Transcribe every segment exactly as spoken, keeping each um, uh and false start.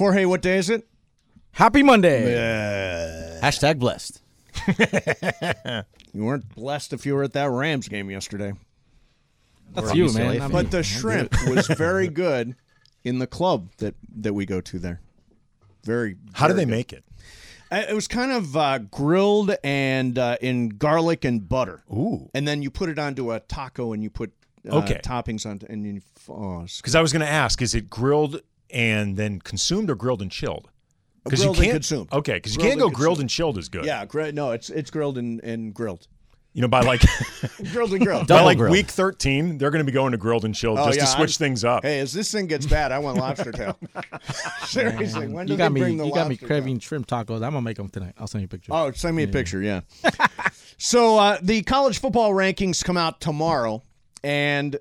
Jorge, what day is it? Happy Monday. Uh, Hashtag blessed. You weren't blessed if you were at that Rams game yesterday. That's Or you, U C L A man. fan. But the shrimp was very good in the club that, that we go to there. Very. How do very they good. make it? Uh, It was kind of uh, grilled and uh, in garlic and butter. Ooh. And then you put it onto a taco and you put uh, Okay. toppings on and you, oh, it's Because I was going to ask, is it grilled and then consumed or grilled and chilled? Because you Grilled and can't. consumed. Okay, because you Grilled can't go and grilled consumed. and chilled is good. Yeah, gr- no, it's it's grilled and, and grilled. You know, by like Grilled and grilled. by Double like grilled. week thirteen, they're going to be going to grilled and chilled Oh, just yeah, to switch I'm- things up. Hey, as this thing gets bad, I want lobster tail. Seriously, when do You they got me. bring the You got me lobster craving shrimp tacos. I'm gonna make them tonight. I'll send you a picture. tail? Oh, send me a picture, yeah. So uh, the college football rankings come out tomorrow, and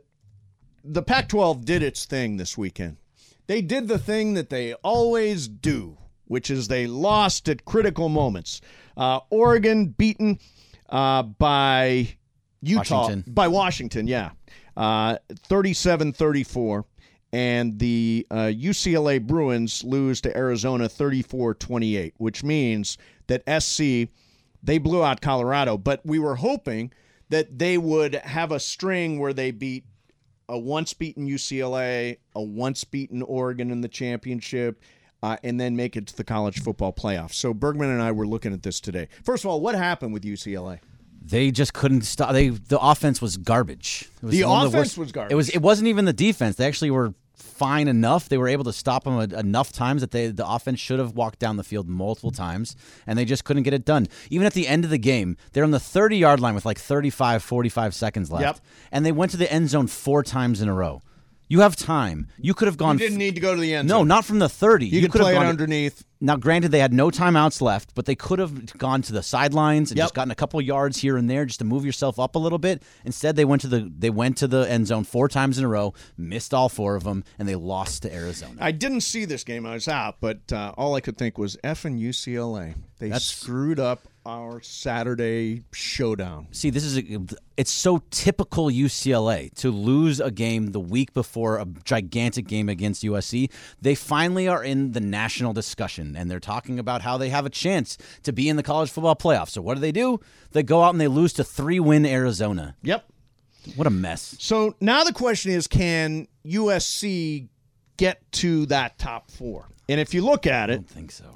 the Pac twelve did its thing this weekend. They did the thing that they always do, which is they lost at critical moments. Uh, Oregon beaten uh, by Utah. Washington. By Washington, yeah. Uh, thirty-seven thirty-four. And the uh, U C L A Bruins lose to Arizona thirty-four twenty-eight, which means that S C, they blew out Colorado. But we were hoping that they would have a string where they beat a once-beaten U C L A, a once-beaten Oregon in the championship, uh, and then make it to the college football playoff. So Bergman and I were looking at this today. First of all, what happened with U C L A? They just couldn't stop. They the offense was garbage. It was The one of offense worst- was garbage. It was. It wasn't even the defense. They actually were fine enough. They were able to stop them a, enough times that they the offense should have walked down the field multiple times, and they just couldn't get it done. Even at the end of the game, they're on the thirty-yard line with like thirty-five, forty-five seconds left, Yep. and they went to the end zone four times in a row. You have time. You could have gone. You didn't need to go to the end No, zone. not from the thirty. You, could could have play it gone- underneath. Now, granted, they had no timeouts left, but they could have gone to the sidelines and Yep. just gotten a couple yards here and there just to move yourself up a little bit. Instead, they went to the they went to the end zone four times in a row, missed all four of them, and they lost to Arizona. I didn't see this game. I was out, but uh, all I could think was effing U C L A. They That's- screwed up our Saturday showdown. See, this is a, it's so typical U C L A to lose a game the week before a gigantic game against U S C. They finally are in the national discussion, and they're talking about how they have a chance to be in the college football playoff. So what do they do? They go out and they lose to three-win Arizona. Yep. What a mess. So now the question is, can U S C get to that top four? And if you look at I it, don't think so.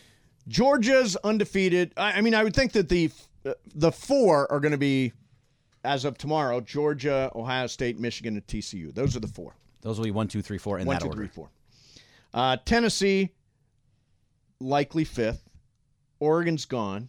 Georgia's undefeated. I I mean, I would think that the uh, the four are going to be, as of tomorrow, Georgia, Ohio State, Michigan, and T C U. Those are the four. Those will be one, two, three, four in One, that two, order. three, four. Uh, Tennessee, likely fifth. Oregon's gone.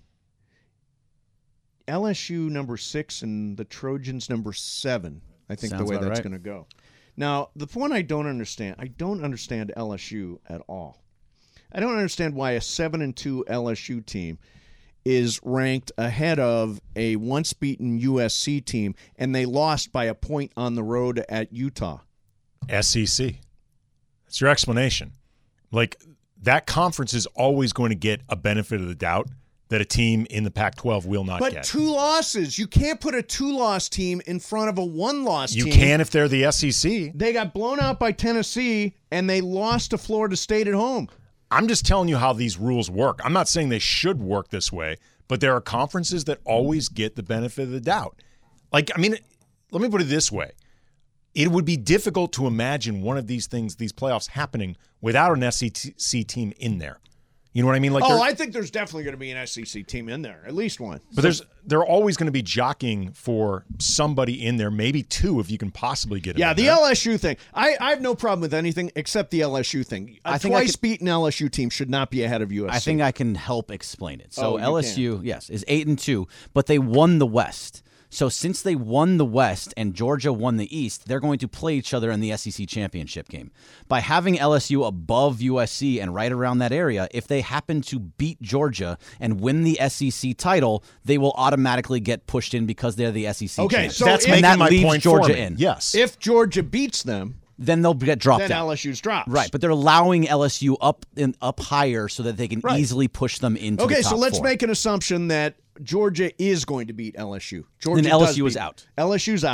L S U number six and the Trojans number seven. I think Sounds the way about that's right. going to go. Now, the one I don't understand, I don't understand L S U at all. I don't understand why a seven and two L S U team is ranked ahead of a once beaten U S C team, and they lost by a point on the road at Utah. S E C. That's your explanation. Like, that conference is always going to get a benefit of the doubt that a team in the Pac twelve will not But get. two losses. You can't put a two-loss team in front of a one-loss You team. can if they're the S E C. They got blown out by Tennessee, and they lost to Florida State at home. I'm just telling you how these rules work. I'm not saying they should work this way, but there are conferences that always get the benefit of the doubt. Like, I mean, let me put it this way. It would be difficult to imagine one of these things, these playoffs, happening without an S E C team in there. You know what I mean? Like, Oh, there- I think there's definitely going to be an S E C team in there, at least one. but there's they're always going to be jockeying for somebody in there, maybe two if you can possibly get it. Yeah, in the there. L S U thing. I, I have no problem with anything except the L S U thing. A I think I twice could- beaten L S U team should not be ahead of U S C. I think I can help explain it. So Oh, you L S U, yes, is eight and two, but they won the West. So since they won the West and Georgia won the East, they're going to play each other in the S E C championship game. By having L S U above U S C and right around that area, if they happen to beat Georgia and win the S E C title, they will automatically get pushed in because they're the S E C Okay, champs. so That's if- making and that my leaves point Georgia for me. in. Yes. If Georgia beats them, Then they'll get dropped then out. L S U's drops. Right, but they're allowing L S U up in, up higher so that they can Right. easily push them into Okay, the top so let's four. make an assumption that Georgia is going to beat L S U. Georgia Then L S U does is beat- out. L S U's out.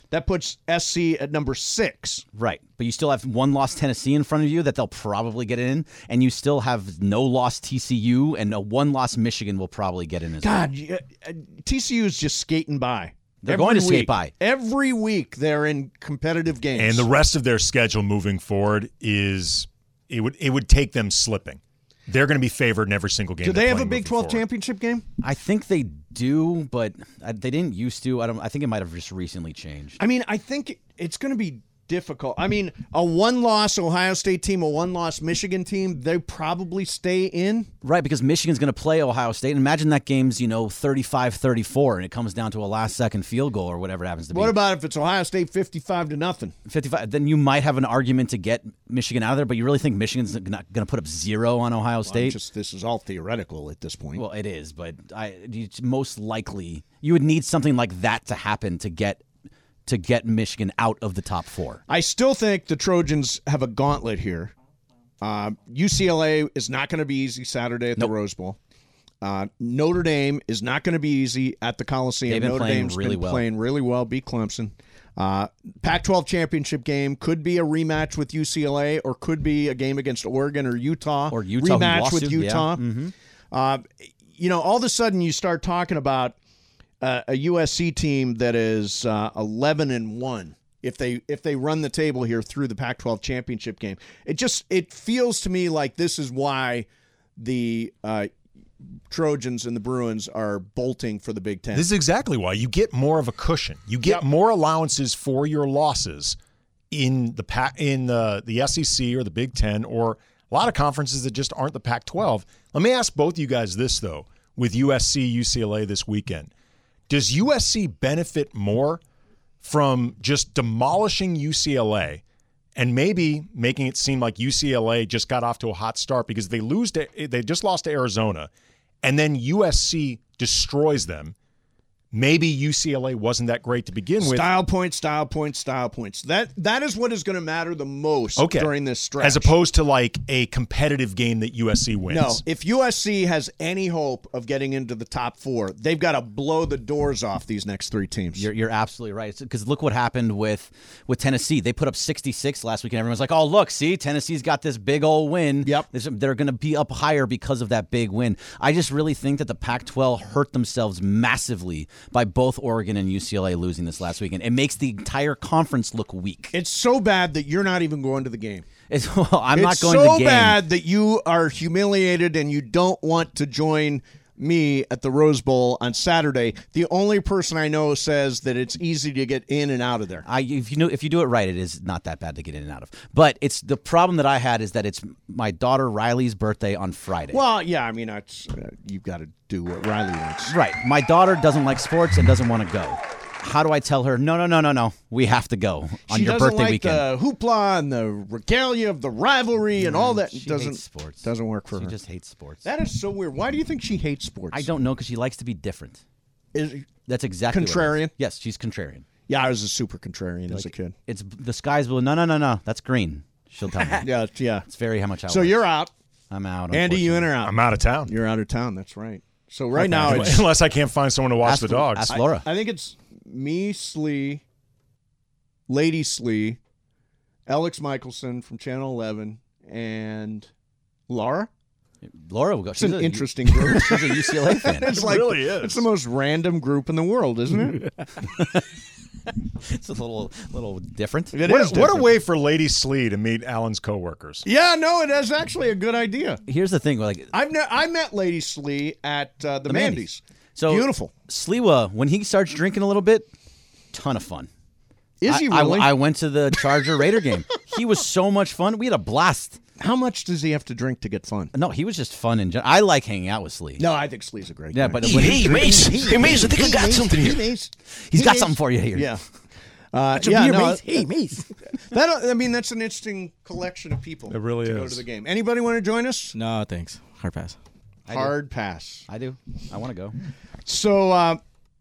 That puts S C at number six. Right. But you still have one loss Tennessee in front of you that they'll probably get in, and you still have no loss T C U, and a one loss Michigan will probably get in as well. God, you- uh, T C U is just skating by. They're Every going to skate week. by. Every week they're in competitive games. And the rest of their schedule moving forward is it would it would take them slipping. They're going to be favored in every single game. Do they're they have a playing Big moving twelve forward. championship game? I think they do, but I- they didn't used to. I don't. I think it might have just recently changed. I mean, I think it's going to be difficult. I mean, a one-loss Ohio State team, a one-loss Michigan team, they probably stay in. Right, because Michigan's going to play Ohio State. And imagine that game's, you know, thirty-five thirty-four, and it comes down to a last-second field goal or whatever it happens to be. What about if it's Ohio State fifty-five to nothing? fifty-five? Then you might have an argument to get Michigan out of there, but you really think Michigan's not going to put up zero on Ohio I'm State? just this is all theoretical at this point. Well, it is, but I it's most likely you would need something like that to happen to get to get Michigan out of the top four. I still think the Trojans have a gauntlet here. Uh, U C L A is not going to be easy Saturday at the Nope. Rose Bowl. Uh, Notre Dame is not going to be easy at the Coliseum. They've been Notre playing Dame's really been well. playing really well. Beat Clemson. Uh, Pac twelve championship game could be a rematch with U C L A, or could be a game against Oregon or Utah. Or Utah, who rematch lost with to, yeah. Utah. Mm-hmm. Uh, you know, all of a sudden you start talking about uh, a U S C team that is uh, eleven and one. If they if they run the table here through the Pac twelve championship game, it just it feels to me like this is why the uh, Trojans and the Bruins are bolting for the Big Ten. This is exactly why you get more of a cushion. You get Yep. more allowances for your losses in the pa- in the the S E C or the Big Ten or a lot of conferences that just aren't the Pac twelve. Let me ask both of you guys this though: with U S C, U C L A this weekend, does U S C benefit more from just demolishing U C L A and maybe making it seem like U C L A just got off to a hot start because they lose to, they just lost to Arizona, and then U S C destroys them? Maybe U C L A wasn't that great to begin with. Style points, style points, style points. That that is what is going to matter the most Okay. during this stretch. As opposed to like a competitive game that U S C wins. No, if U S C has any hope of getting into the top four, they've got to blow the doors off these next three teams. You're, you're absolutely right. Because look what happened with, with Tennessee. They put up sixty-six last week, and everyone's like, oh, look, see, Tennessee's got this big old win. Yep. This- They're going to be up higher because of that big win. I just really think that the Pac twelve hurt themselves massively by both Oregon and U C L A losing this last weekend. It makes the entire conference look weak. It's so bad that you're not even going to the game. It's, well, I'm it's not going so to the game. bad that you are humiliated and you don't want to join me at the Rose Bowl on Saturday. The only person I know says that it's easy to get in and out of there. I, if you know, if you do it right, it is not that bad to get in and out of. But it's the problem that I had is that it's my daughter Riley's birthday on Friday. Well, yeah, I mean, it's, uh, you've got to do what Riley wants. Right. My daughter doesn't like sports and doesn't want to go. How do I tell her, no, no, no, no, no, we have to go on She your doesn't birthday like weekend? the hoopla and the regalia of the rivalry and all that. She doesn't hates sports. doesn't work for she her. just hates sports. That is so weird. Why do you think she hates sports? I don't know because she likes to be different. Is, That's exactly what it is. Contrarian? Yes, she's contrarian. yeah, I was a super contrarian as a kid. It's the sky's blue. No, no, no, no. That's green. She'll tell me. Yeah, yeah. It's very how much I So like. you're out, I'm out. Andy. You in unfortunately. or out? I'm out of town. You're out of town. That's right. So right now it's Unless I can't find someone to watch Ask- the dogs. ask- Laura. I think it's me, Slee, Lady Slee, Alex Michelson from Channel eleven, and Laura. Laura will go. It's She's an a, interesting group. She's a U C L A fan. It's like really is. It's the most random group in the world, isn't it? It's a little, little different. It What, is what a different. way for Lady Slee to meet Alan's coworkers. Yeah, no, it is actually a good idea. Here's the thing. Like I've ne- I met Lady Slee at uh, the, the Mandy's. So Beautiful. Sliwa, when he starts drinking a little bit, ton of fun. Is I- he I, really? I went to the Charger Raider game. He was so much fun. We had a blast. How much does he have to drink to get fun? No, he was just fun in general. I like hanging out with Slee. No, I think Slee's a great Yeah, guy. but when he's Hey, Mace. Hey, Mace, I think I got Mace, something here. Hey, Mace. he's Hey, got Mace. something for you here. Yeah. Uh, Some yeah, beer, no, Mace. Hey, Mace. that, I mean, that's an interesting collection of people. It really to go is. to the game. Anybody want to join us? No, thanks. Hard pass. I do. Hard pass. I do. I want to go. So, uh,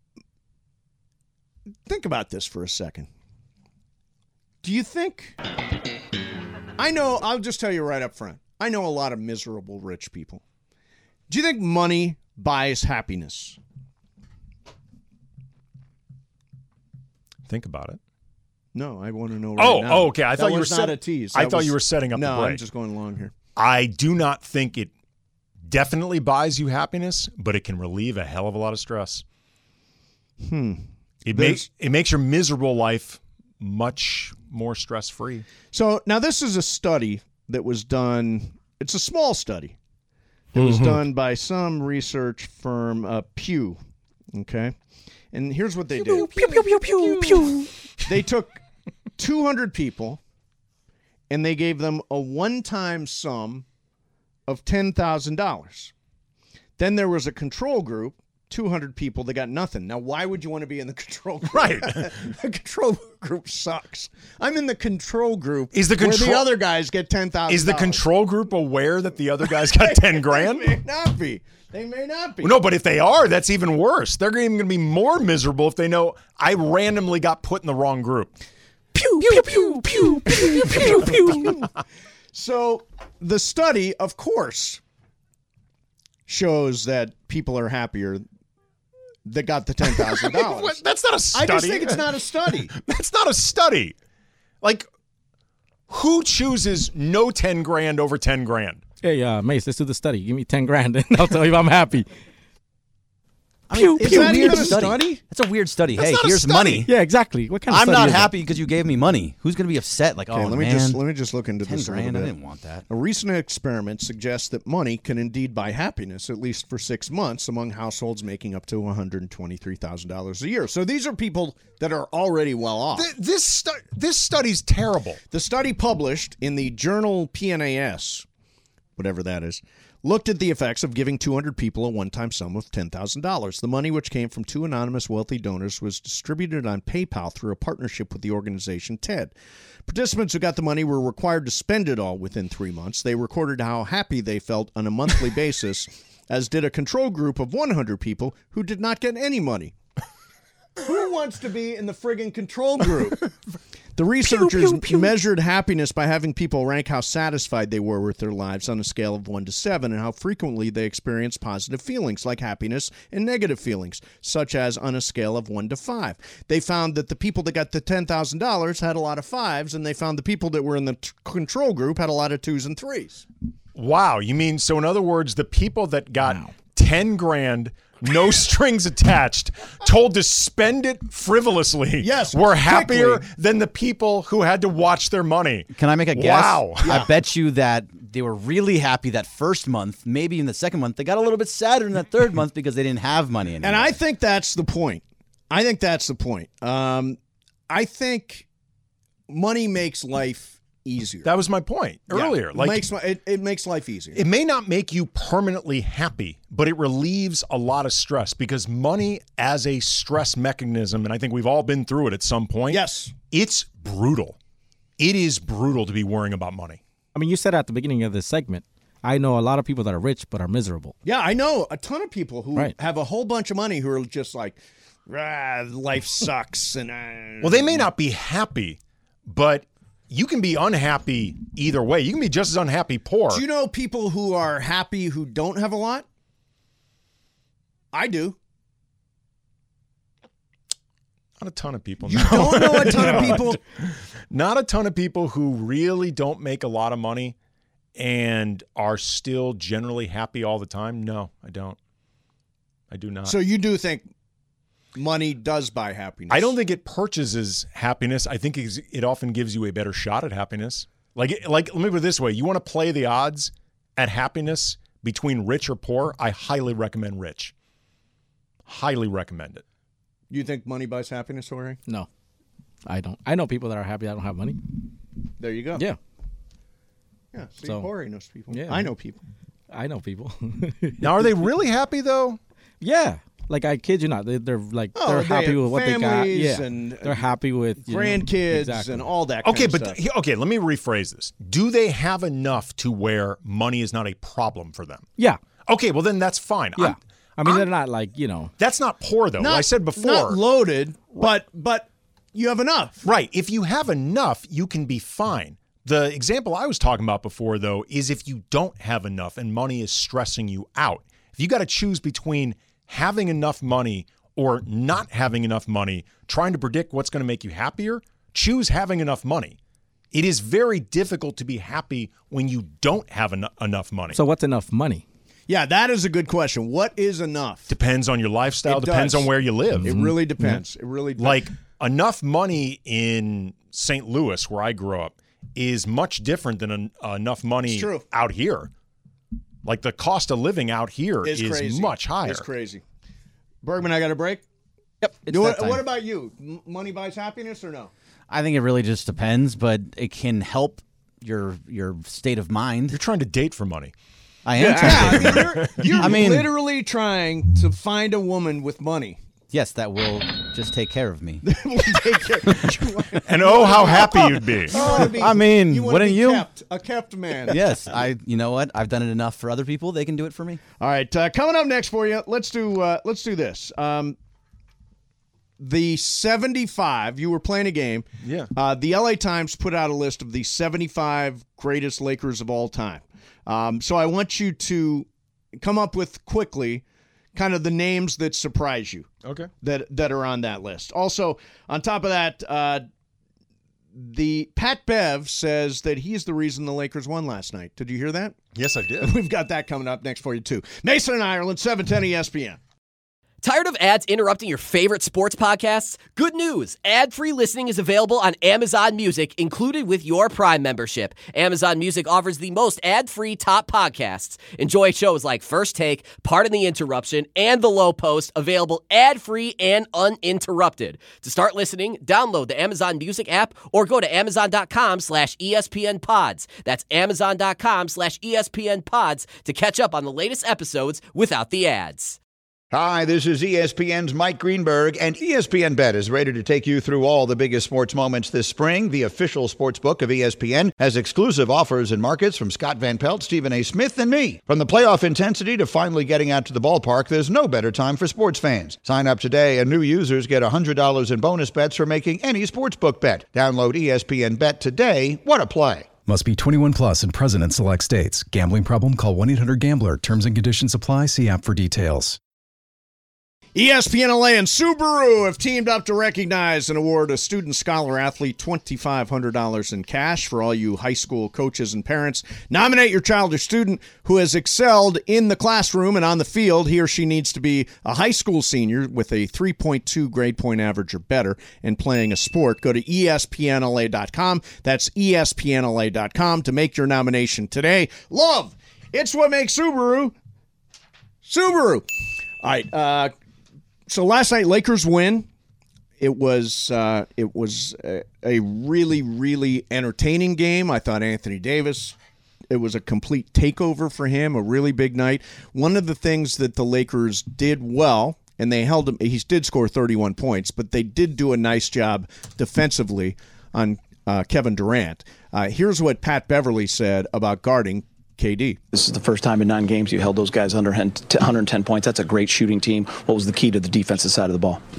think about this for a second. Do you think? I know. I'll just tell you right up front. I know a lot of miserable rich people. Do you think money buys happiness? Think about it. No, I want to know right Oh, now. oh, okay. I That thought you were was not set- a tease. I That thought was- you were setting up the No, break. I'm just going along here. I do not think it definitely buys you happiness, but it can relieve a hell of a lot of stress. Hmm. It There's- makes it makes your miserable life much more stress-free. So now this is a study that was done. It's a small study. It was done by some research firm, uh, Pew. Okay, and here's what they did. Pew pew pew pew pew. They took two hundred people, and they gave them a one-time sum of ten thousand dollars. Then there was a control group, two hundred people that got nothing. Now, why would you want to be in the control group? Right. The control group sucks. I'm in the control group Is the where the control- other guys get ten thousand dollars. Is the control group aware that the other guys got ten grand? They may not be. They may not be. No, but if they are, that's even worse. They're even going to be more miserable if they know I randomly got put in the wrong group. Pew pew pew pew pew pew pew. So the study, of course, shows that people are happier that got the ten thousand What? dollars. That's not a I study. just think it's not a study. That's not a study. Like, who chooses no ten grand over ten grand? Hey, uh, Mace, let's do the study. Give me ten grand, and I'll tell you if I'm happy. Pew, Is pew, that weird even a study. study? That's a weird study. That's hey, not a here's study. money. Yeah, exactly. What kind of I'm study not is that? happy because you gave me money. Who's going to be upset? Like, Okay, oh let man, me just let me just look into ten this a grand. I little bit. didn't want that. A recent experiment suggests that money can indeed buy happiness, at least for six months, among households making up to one hundred twenty-three thousand dollars a year. So these are people that are already well off. Th- This stu- this study's terrible. The study published in the journal P N A S, whatever that is, looked at the effects of giving two hundred people a one-time sum of ten thousand dollars. The money, which came from two anonymous wealthy donors, was distributed on PayPal through a partnership with the organization TED. Participants who got the money were required to spend it all within three months. They recorded how happy they felt on a monthly basis, as did a control group of one hundred people who did not get any money. Who wants to be in the friggin' control group? The researchers pew, pew. measured happiness by having people rank how satisfied they were with their lives on a scale of one to seven and how frequently they experienced positive feelings like happiness and negative feelings, such as on a scale of one to five. They found that the people that got the ten thousand dollars had a lot of fives, and they found the people that were in the t- control group had a lot of twos and threes. Wow, you mean so? In other words, the people that got ten grand, no strings attached, told to spend it frivolously, Yes, were happier quickly. than the people who had to watch their money. Can I make a guess? Wow. I bet you that they were really happy that first month. Maybe in the second month, they got a little bit sadder in that third month because they didn't have money anymore. And I think that's the point. I think that's the point. Um, I think money makes life easier. That was my point Yeah. earlier. It Like, makes my- it, it makes life easier. it may not make you permanently happy, but it relieves a lot of stress because money as a stress mechanism, and I think we've all been through it at some point. Yes. It's brutal. It is brutal to be worrying about money. I mean, you said at the beginning of this segment, I know a lot of people that are rich but are miserable. Yeah, I know a ton of people who Right. have a whole bunch of money who are just like, ah, life sucks. And uh, Well, they may not be happy, but you can be unhappy either way. You can be just as unhappy poor. do you know people who are happy who don't have a lot? I do. Not a ton of people. You no. don't know a ton No, of I people. d- Not a ton of people who really don't make a lot of money and are still generally happy all the time. No, I don't. I do not. So you do think money does buy happiness? I don't think it purchases happiness. I think it's- it often gives you a better shot at happiness. Like, like let me put it this way. You want to play the odds at happiness between rich or poor? I highly recommend rich. Highly recommend it. You think money buys happiness, Jorge? No, I don't. I know people that are happy that don't have money. There you go. Yeah, Yeah. See, So- Jorge knows people. Yeah. I know people. I know people. Now, are they really happy though? Yeah, like I kid you not, they, they're like Oh, they're they happy have with what they got. families Yeah, and- they're happy with you know, Grandkids exactly. and all that Okay, kind of but stuff. he- okay, let me rephrase this. Do they have enough to where money is not a problem for them? Yeah, Okay, well then that's fine. yeah. I'm- I mean, I'm- they're not like you know. that's not poor though. Not- I said before. Not loaded, but but you have enough. Right. If you have enough, you can be fine. The example I was talking about before, though, is if you don't have enough and money is stressing you out. If you got to choose between having enough money or not having enough money, trying to predict what's going to make you happier, choose having enough money. It is very difficult to be happy when you don't have en- enough money. So what's enough money? Yeah, that is a good question. What is enough? Depends on your lifestyle, It depends does. on where you live. It really depends. It really does. Like, enough money in Saint Louis, where I grew up, is much different than en- enough money It's true. out here. Like, the cost of living out here It's is crazy. much higher. It's crazy. Bergman, I got a break? Yep. It's what, that time. what about you? M- money buys happiness or no? I think it really just depends, but it can help your your state of mind. You're trying to date for money. I am. Yeah, trying I to- mean, you're, you're I mean- literally trying to find a woman with money. yes, that will just take care of me. Will take care. You want, And oh, how happy you'd be. you want to be, I mean, you wanna wouldn't be you? Kept, a kept man. Yes, I. You know what? I've done it enough for other people. They can do it for me. All right, uh, coming up next for you. Let's do uh, let's do this. Um, the seventy-five. You were playing a game. Yeah. Uh, the L A Times put out a list of the seventy-five greatest Lakers of all time. Um, so I want you to come up with quickly, kind of the names that surprise you. Okay. That that are on that list. Also, on top of that, uh, the Pat Bev says that he's the reason the Lakers won last night. Did you hear that? Yes, I did. We've got that coming up next for you, too. Mason and Ireland, seven ten E S P N. Tired of ads interrupting your favorite sports podcasts? Good news. Ad-free listening is available on Amazon Music, included with your Prime membership. Amazon Music offers the most ad-free top podcasts. Enjoy shows like First Take, Pardon the Interruption, and The Low Post, available ad-free and uninterrupted. To start listening, download the Amazon Music app or go to amazon.com slash ESPN pods. That's amazon.com slash ESPN pods to catch up on the latest episodes without the ads. Hi, this is E S P N's Mike Greenberg, and E S P N Bet is ready to take you through all the biggest sports moments this spring. The official sports book of E S P N has exclusive offers and markets from Scott Van Pelt, Stephen A. Smith, and me. From the playoff intensity to finally getting out to the ballpark, there's no better time for sports fans. Sign up today, and new users get one hundred dollars in bonus bets for making any sportsbook bet. Download E S P N Bet today. What a play. Must be twenty-one plus and present in select states. Gambling problem? Call one eight hundred gambler. Terms and conditions apply. See app for details. E S P N L A and Subaru have teamed up to recognize and award a student scholar athlete twenty-five hundred dollars in cash for all you high school coaches and parents. Nominate your child or student who has excelled in the classroom and on the field. He or she needs to be a high school senior with a three point two grade point average or better and playing a sport. Go to E S P N L A dot com. That's E S P N L A dot com to make your nomination today. Love, it's what makes Subaru Subaru. All right, uh, so last night, Lakers win. It was uh, it was a, a really, really entertaining game. I thought Anthony Davis, it was a complete takeover for him, a really big night. One of the things that the Lakers did well, and they held him, he did score thirty-one points, but they did do a nice job defensively on uh, Kevin Durant. Uh, here's what Pat Beverly said about guarding K D. This is the first time in nine games you held those guys under one hundred ten points. That's a great shooting team. What was the key to the defensive side of the ball?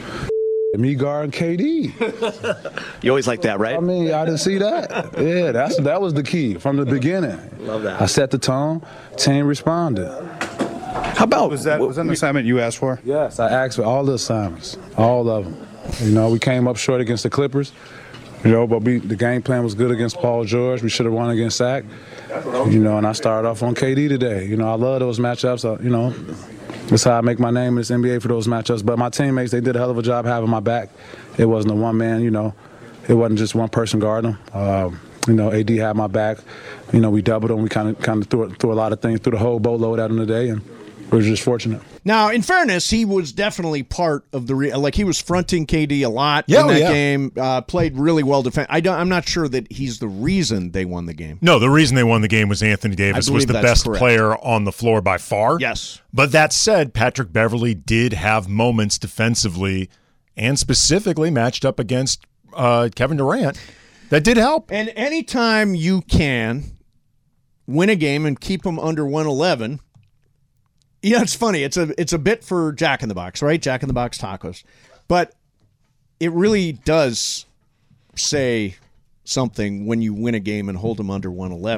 Me guarding K D. You always like that, right? I mean, I didn't see that. Yeah, that's that was the key from the beginning. Love that. I set the tone. Team responded. How about Was that was that an assignment you asked for? Yes, I asked for all the assignments, all of them. You know, we came up short against the Clippers. You know, but we, the game plan was good against Paul George. We should have won against Zach. You know, and I started off on K D today. You know, I love those matchups. Uh, you know, that's how I make my name in this N B A for those matchups. But my teammates, they did a hell of a job having my back. It wasn't a one man. You know, it wasn't just one person guarding them. Um, you know, A D had my back. You know, we doubled them. We kind of kind of threw threw a lot of things, threw the whole boatload at them today, and we were just fortunate. Now, in fairness, he was definitely part of the re- like he was fronting K D a lot Yeah, in that yeah. game. Uh, played really well defense. I don't, I'm not sure that he's the reason they won the game. No, the reason they won the game was Anthony Davis I was believe the that's best correct. player on the floor by far. Yes. But that said, Patrick Beverly did have moments defensively and specifically matched up against uh, Kevin Durant that did help. And anytime you can win a game and keep them under one eleven, yeah, it's funny. It's a it's a bit for Jack in the Box, right? Jack in the Box tacos, but it really does say something when you win a game and hold them under one eleven.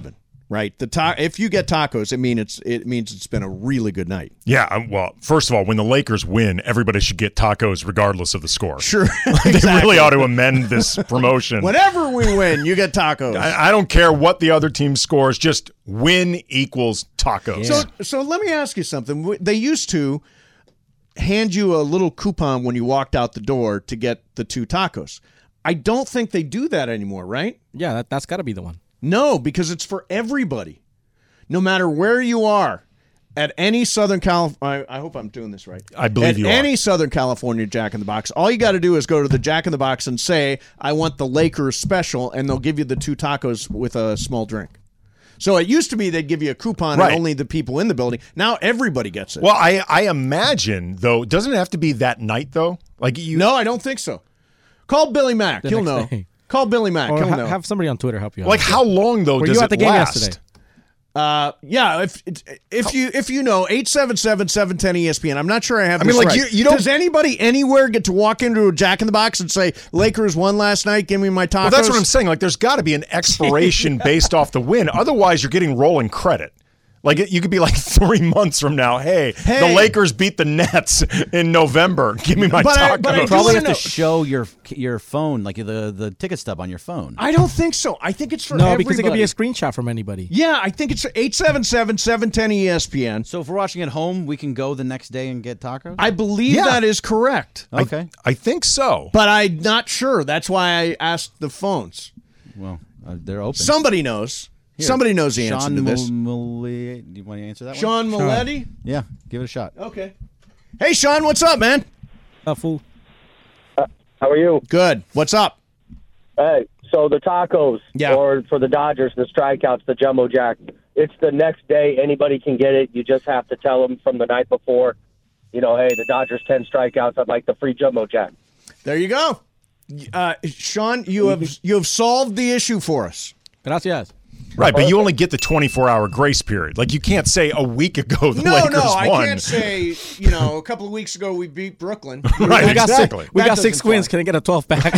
right? The ta- if you get tacos, it mean it's it means it's been a really good night. Yeah, um, well, first of all, when the Lakers win, everybody should get tacos regardless of the score. Sure, they exactly. really ought to amend this promotion. Whenever we win, you get tacos. I, I don't care what the other team scores; just win equals tacos. So, so let me ask you something. They used to hand you a little coupon when you walked out the door to get the two tacos. I don't think they do that anymore, right? Yeah, that, that's got to be the one. No, because it's for everybody. No matter where you are, at any Southern California, I, I hope I'm doing this right. I believe at you any are. Southern California Jack in the Box, all you got to do is go to the Jack in the Box and say, I want the Lakers special, and they'll give you the two tacos with a small drink. So it used to be they'd give you a coupon Right. and only the people in the building. Now everybody gets it. Well, I, I imagine, though, doesn't it have to be that night, though? Like you? No, I don't think so. Call Billy Mack. The He'll next know. day. Call Billy Mack. Or He'll ha- know. have somebody on Twitter help you out. Like how long, though, Were does you it at the game last? yesterday? Uh, yeah, if if you if you know eight seven seven, seven one zero E S P N. I'm not sure I have I this mean, like, right. you- you don't- Does anybody anywhere get to walk into a Jack in the Box and say Lakers won last night? Give me my tacos. Well, that's what I'm saying. Like, there's got to be an expiration based off the win. Otherwise, you're getting rolling credit. Like, it- you could be like three months from now, hey, Hey. the Lakers beat the Nets in November. Give me my But I- tacos. but I You do probably wanna have to know- show your your phone, like the the ticket stub on your phone. I don't think so. I think it's for No, everybody. because it could be a screenshot from anybody. Yeah, I think it's eight seven seven, seven one zero E S P N. So if we're watching at home, we can go the next day and get tacos? I believe Yeah. that is correct. Okay. I think so. But I'm not sure. That's why I asked the phones. Well, uh, they're open. Somebody knows. Here, Somebody knows the Sean answer to this. Mil- Mil- do you want to answer that Sean one? Maletti? Yeah, give it a shot. Okay. Hey, Sean, what's up, man? A fool. How are you? Good. What's up? Hey, so the tacos, Yeah. or for the Dodgers, the strikeouts, the Jumbo Jack, it's the next day. Anybody can get it. You just have to tell them from the night before, you know, hey, the Dodgers ten strikeouts. I'd like the free Jumbo Jack. There you go. Uh, Sean, you have you have solved the issue for us. Gracias. Right, but you only get the twenty-four hour grace period. Like, you can't say a week ago the No, Lakers no, I won. can't say, you know, a couple of weeks ago we beat Brooklyn. Right, We got exactly. six, we That got six doesn't wins. fly. Can I get a twelve pack?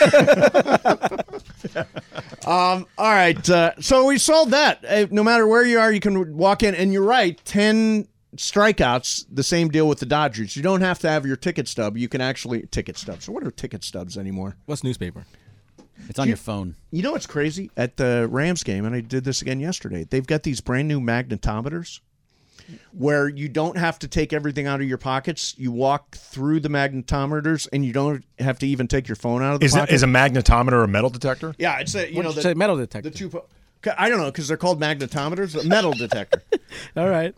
Um, all right, uh, so we solved that. Uh, no matter where you are, you can walk in, and you're right, ten strikeouts, the same deal with the Dodgers. You don't have to have your ticket stub. You can actually, ticket stubs. So what are ticket stubs anymore? What's newspaper? It's on You- your phone. You know what's crazy? At the Rams game, and I did this again yesterday, they've got these brand new magnetometers where you don't have to take everything out of your pockets. You walk through the magnetometers, and you don't have to even take your phone out of the Is, pocket. it, is a magnetometer a metal detector? Yeah, it's a, you What know, did you the, say, metal detector? the two. po- I don't know, because they're called magnetometers. A metal detector. All right.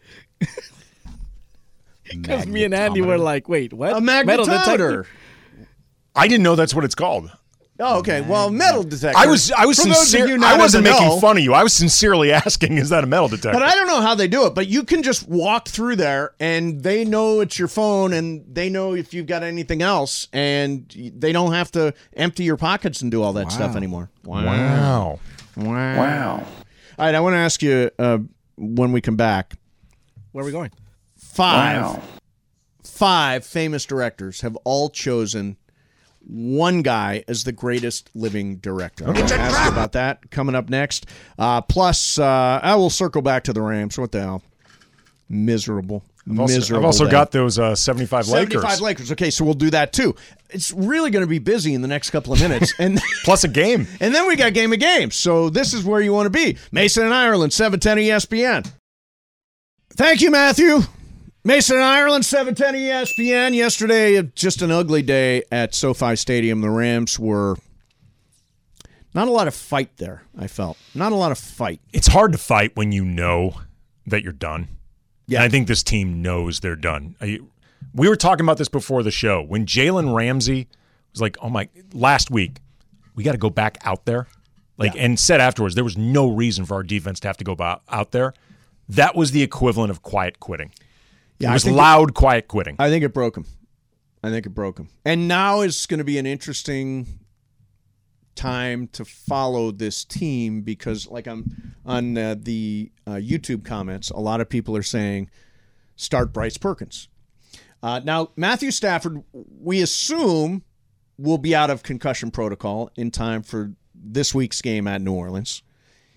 Because me and Andy were like, wait, what? A Metal magnetometer. I didn't know that's what it's called. Oh, okay. Well, metal detector. I was I was For those of sincere. you not I in wasn't the making know, fun of you. I was sincerely asking, is that a metal detector? But I don't know how they do it. But you can just walk through there, and they know it's your phone, and they know if you've got anything else, and they don't have to empty your pockets and do all that stuff anymore. Wow. Wow. Wow. All right, I want to ask you uh, when we come back. Where are we going? Five, Wow. five famous directors have all chosen one guy as the greatest living director. I'm going to ask you about that coming up next. Uh, plus, uh, I will circle back to the Rams. What the hell? Miserable. I've also, Miserable. I've also day. got those uh, seventy-five Lakers. seventy-five Lakers. Okay, so we'll do that too. It's really going to be busy in the next couple of minutes. and Plus a game. And then we got Game of Games. So this is where you want to be. Mason and Ireland, seven ten E S P N. Thank you, Matthew. Mason and Ireland, seven ten E S P N. Yesterday, just an ugly day at SoFi Stadium. The Rams were not a lot of fight there, I felt. Not a lot of fight. It's hard to fight when you know that you're done. Yeah. And I think this team knows they're done. I, we were talking about this before the show. When Jalen Ramsey was like, oh my, last week, we got to go back out there. Like, Yeah. and said afterwards, there was no reason for our defense to have to go ba- out there. That was the equivalent of quiet quitting. Yeah, it I was think loud, quiet quitting. I think it broke him. I think it broke him. And now is going to be an interesting time to follow this team because, like, I'm on uh, the uh, YouTube comments, a lot of people are saying start Bryce Perkins. Uh, now, Matthew Stafford, we assume, will be out of concussion protocol in time for this week's game at New Orleans.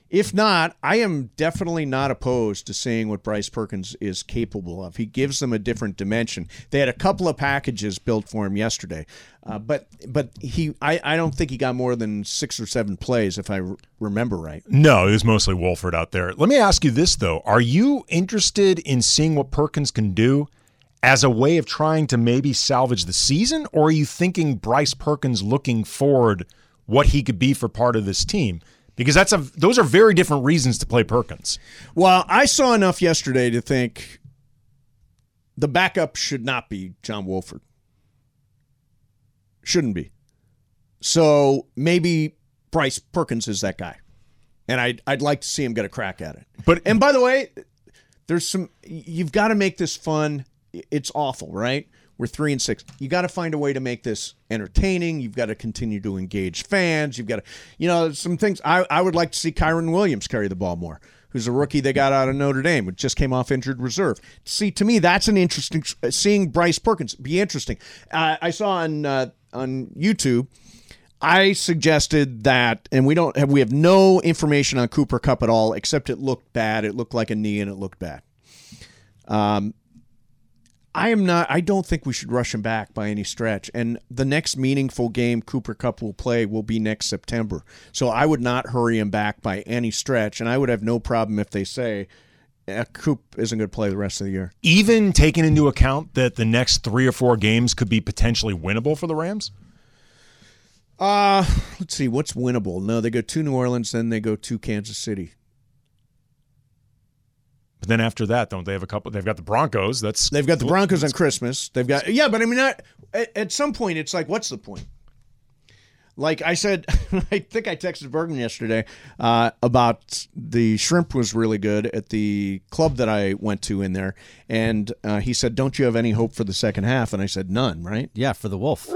If not, I am definitely not opposed to seeing what Bryce Perkins is capable of. He gives them a different dimension. They had a couple of packages built for him yesterday, uh, but but he I, I don't think he got more than six or seven plays, if I r- remember right. No, it was mostly Wolford out there. Let me ask you this, though. Are you interested in seeing what Perkins can do as a way of trying to maybe salvage the season, or are you thinking Bryce Perkins looking forward what he could be for part of this team? Because that's a those are very different reasons to play Perkins. Well, I saw enough yesterday to think the backup should not be John Wolford. Shouldn't be. So maybe Bryce Perkins is that guy. And I'd, I'd like to see him get a crack at it. But And by the way, there's some you've got to make this fun. It's awful, right? We're three and six. You got to find a way to make this entertaining. You've got to continue to engage fans. You've got to, you know, some things. I, I would like to see Kyron Williams carry the ball more, who's a rookie they got out of Notre Dame, who just came off injured reserve. See, to me, that's an interesting. Seeing Bryce Perkins be interesting. Uh, I saw on uh, on YouTube. I suggested that, and we don't have we have no information on Cooper Kupp at all, except it looked bad. It looked like a knee, and it looked bad. Um. I am not. I don't think we should rush him back by any stretch. And the next meaningful game Cooper Kupp will play will be next September. So I would not hurry him back by any stretch. And I would have no problem if they say eh, Coop isn't going to play the rest of the year. Even taking into account that the next three or four games could be potentially winnable for the Rams? Uh, let's see. What's winnable? No, they go to New Orleans, then they go to Kansas City. But then after that, don't they have a couple? They've got the Broncos. That's They've got the Broncos on Christmas. They've got yeah, but I mean, not, at, at some point, it's like, what's the point? Like I said, I think I texted Bergman yesterday uh, about the shrimp was really good at the club that I went to in there, and uh, he said, "Don't you have any hope for the second half?" And I said, "None." Right? Yeah, for the Wolf.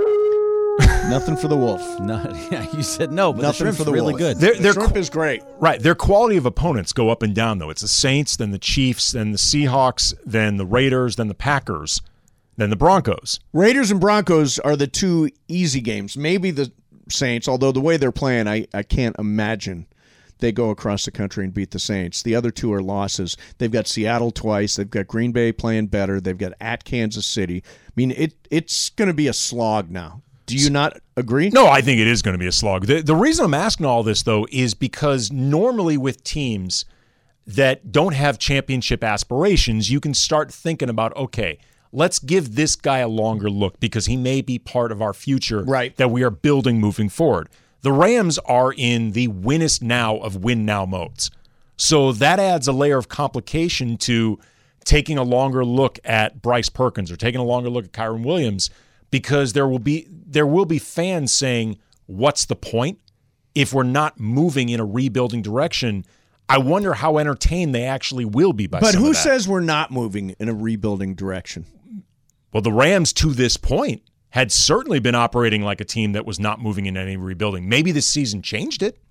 Nothing for the Wolf. No, yeah, you said no, but Nothing the shrimp's for the really Wolf. good. Their, The their shrimp is great. Right. Their quality of opponents go up and down, though. It's the Saints, then the Chiefs, then the Seahawks, then the Raiders, then the Packers, then the Broncos. Raiders and Broncos are the two easy games. Maybe the Saints, although the way they're playing, I, I can't imagine they go across the country and beat the Saints. The other two are losses. They've got Seattle twice. They've got Green Bay playing better. They've got at Kansas City. I mean, it it's going to be a slog now. Do you not agree? No, I think it is going to be a slog. The, the reason I'm asking all this, though, is because normally with teams that don't have championship aspirations, you can start thinking about, okay, let's give this guy a longer look because he may be part of our future right. that we are building moving forward. The Rams are in the winnest now of win now modes. So that adds a layer of complication to taking a longer look at Bryce Perkins or taking a longer look at Kyron Williams, because there will be there will be fans saying, what's the point if we're not moving in a rebuilding direction? I wonder how entertained they actually will be by But some who of that. says we're not moving in a rebuilding direction? Well, the Rams to this point had certainly been operating like a team that was not moving in any rebuilding. Maybe this season changed it.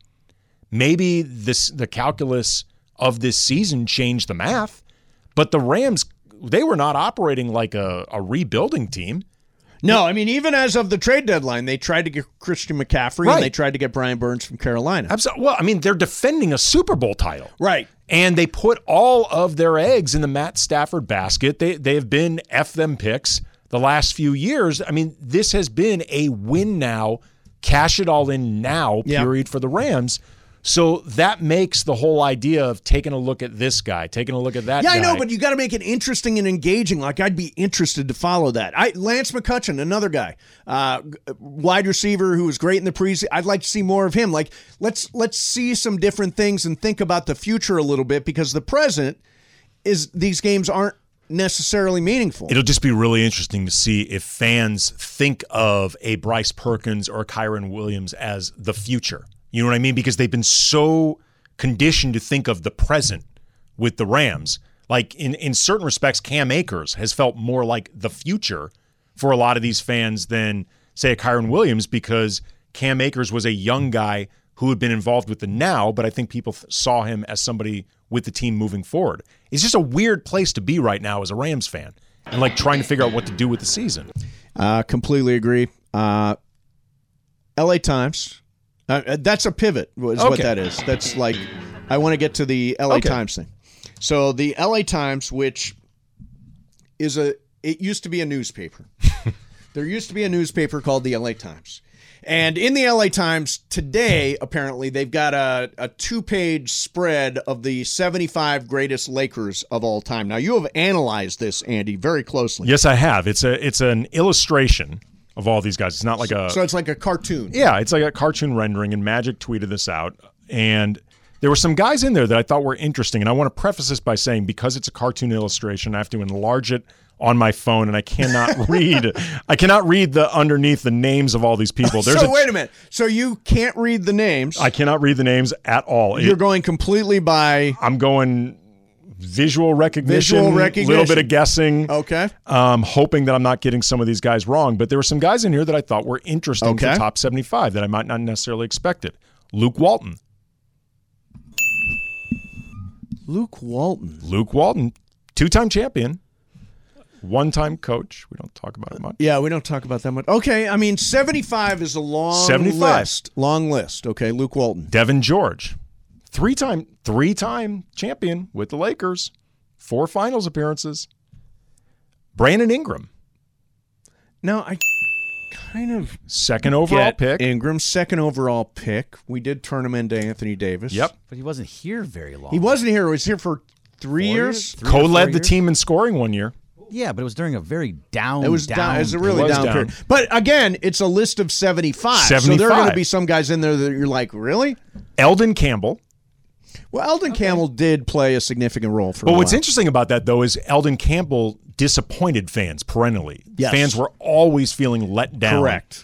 Maybe this the calculus of this season changed the math. But the Rams, they were not operating like a, a rebuilding team. No, I mean, even as of the trade deadline, they tried to get Christian McCaffrey Right. and they tried to get Brian Burns from Carolina. Absolutely. Well, I mean, they're defending a Super Bowl title. Right. And they put all of their eggs in the Matt Stafford basket. They they have been F them picks the last few years. I mean, this has been a win now, cash it all in now Yep. period for the Rams. So that makes the whole idea of taking a look at this guy, taking a look at that Yeah, guy. I know, but you got to make it interesting and engaging. Like, I'd be interested to follow that. I Lance McCutcheon, another guy, uh, wide receiver who was great in the preseason. I'd like to see more of him. Like, let's let's see some different things and think about the future a little bit, because the present is these games aren't necessarily meaningful. It'll just be really interesting to see if fans think of a Bryce Perkins or a Kyron Williams as the future. You know what I mean? Because they've been so conditioned to think of the present with the Rams. Like in, in certain respects, Cam Akers has felt more like the future for a lot of these fans than, say, a Kyron Williams, because Cam Akers was a young guy who had been involved with the now, but I think people th- saw him as somebody with the team moving forward. It's just a weird place to be right now as a Rams fan and like trying to figure out what to do with the season. Uh, completely agree. Uh, L A Times. Uh, that's a pivot, is Okay. what that is. That's like I want to get to the L A Okay. Times thing. So the L A Times, which is a, it used to be a newspaper. There used to be a newspaper called the L A Times. And in the L A Times today, apparently, they've got a, a two-page spread of the seventy-five greatest Lakers of all time. Now, you have analyzed this, Andy, very closely. Yes, I have. It's a it's an illustration of all these guys. It's not like a So it's like a cartoon. yeah, it's like a cartoon rendering. And Magic tweeted this out, and there were some guys in there that I thought were interesting. And I want to preface this by saying because it's a cartoon illustration, I have to enlarge it on my phone, and I cannot read. I cannot read the underneath the names of all these people. There's so a, wait a minute. So you can't read the names. I cannot read the names at all. You're It- going completely by I'm going visual recognition, Visual a little recognition. bit of guessing. Okay. Um, hoping that I'm not getting some of these guys wrong. But there were some guys in here that I thought were interesting Okay. for top seventy-five that I might not necessarily expected. Luke Walton. Luke Walton. Luke Walton, two-time champion, one-time coach. We don't talk about it much. Yeah, we don't talk about that much. Okay, I mean, seventy-five is a long seventy-five. list. Long list. Okay, Luke Walton. Devin George, three-time, three-time champion with the Lakers, four finals appearances. Brandon Ingram, Now, I kind of second overall get pick. Ingram, second overall pick. We did turn him into Anthony Davis. Yep. But he wasn't here very long. He wasn't here. He was here for three Four years. years? Three or Co-led four the years? team in scoring one year. Yeah, but it was during a very down. It was down. down. It was a really It was down, down. period. But again, it's a list of seventy-five. So there are going to seventy-five. be some guys in there that you're like, really? Eldon Campbell. Well, Eldon Campbell did play a significant role for. But a what's while. interesting about that, though, is Eldon Campbell disappointed fans perennially. Yes. Fans were always feeling let down. Correct.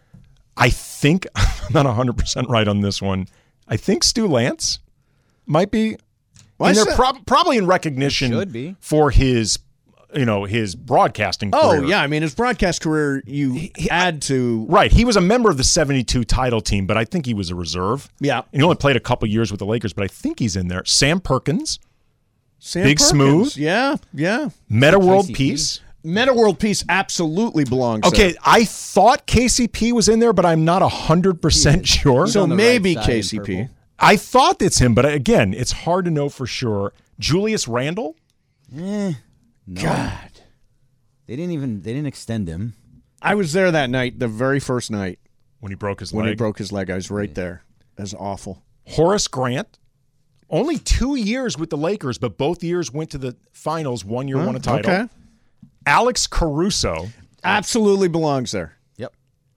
I think, I'm not one hundred percent right on this one, I think Stu Lance might be Why in there is that- prob- probably in recognition Should be. for his, you know, his broadcasting Oh career. yeah, I mean his broadcast career. You add to Right. He was a member of the seventy-two title team, but I think he was a reserve. yeah. And he only played a couple years with the Lakers, but I think he's in there. Sam Perkins, Sam Big Perkins. Smooth. Yeah, yeah. Meta World K C P. Peace. Meta World Peace absolutely belongs. Okay, there. I thought K C P was in there, but I'm not one hundred percent sure. So on the maybe right side in K C P. purple. I thought it's him, but again, it's hard to know for sure. Julius Randle? Eh, no. God, They didn't even. They didn't extend him. I was there that night, the very first night When he broke his when leg. he broke his leg. I was right there. That was awful. Horace Grant? Only two years with the Lakers, but both years went to the finals. One year won a title. Okay, Alex Caruso. absolutely belongs there. Yep.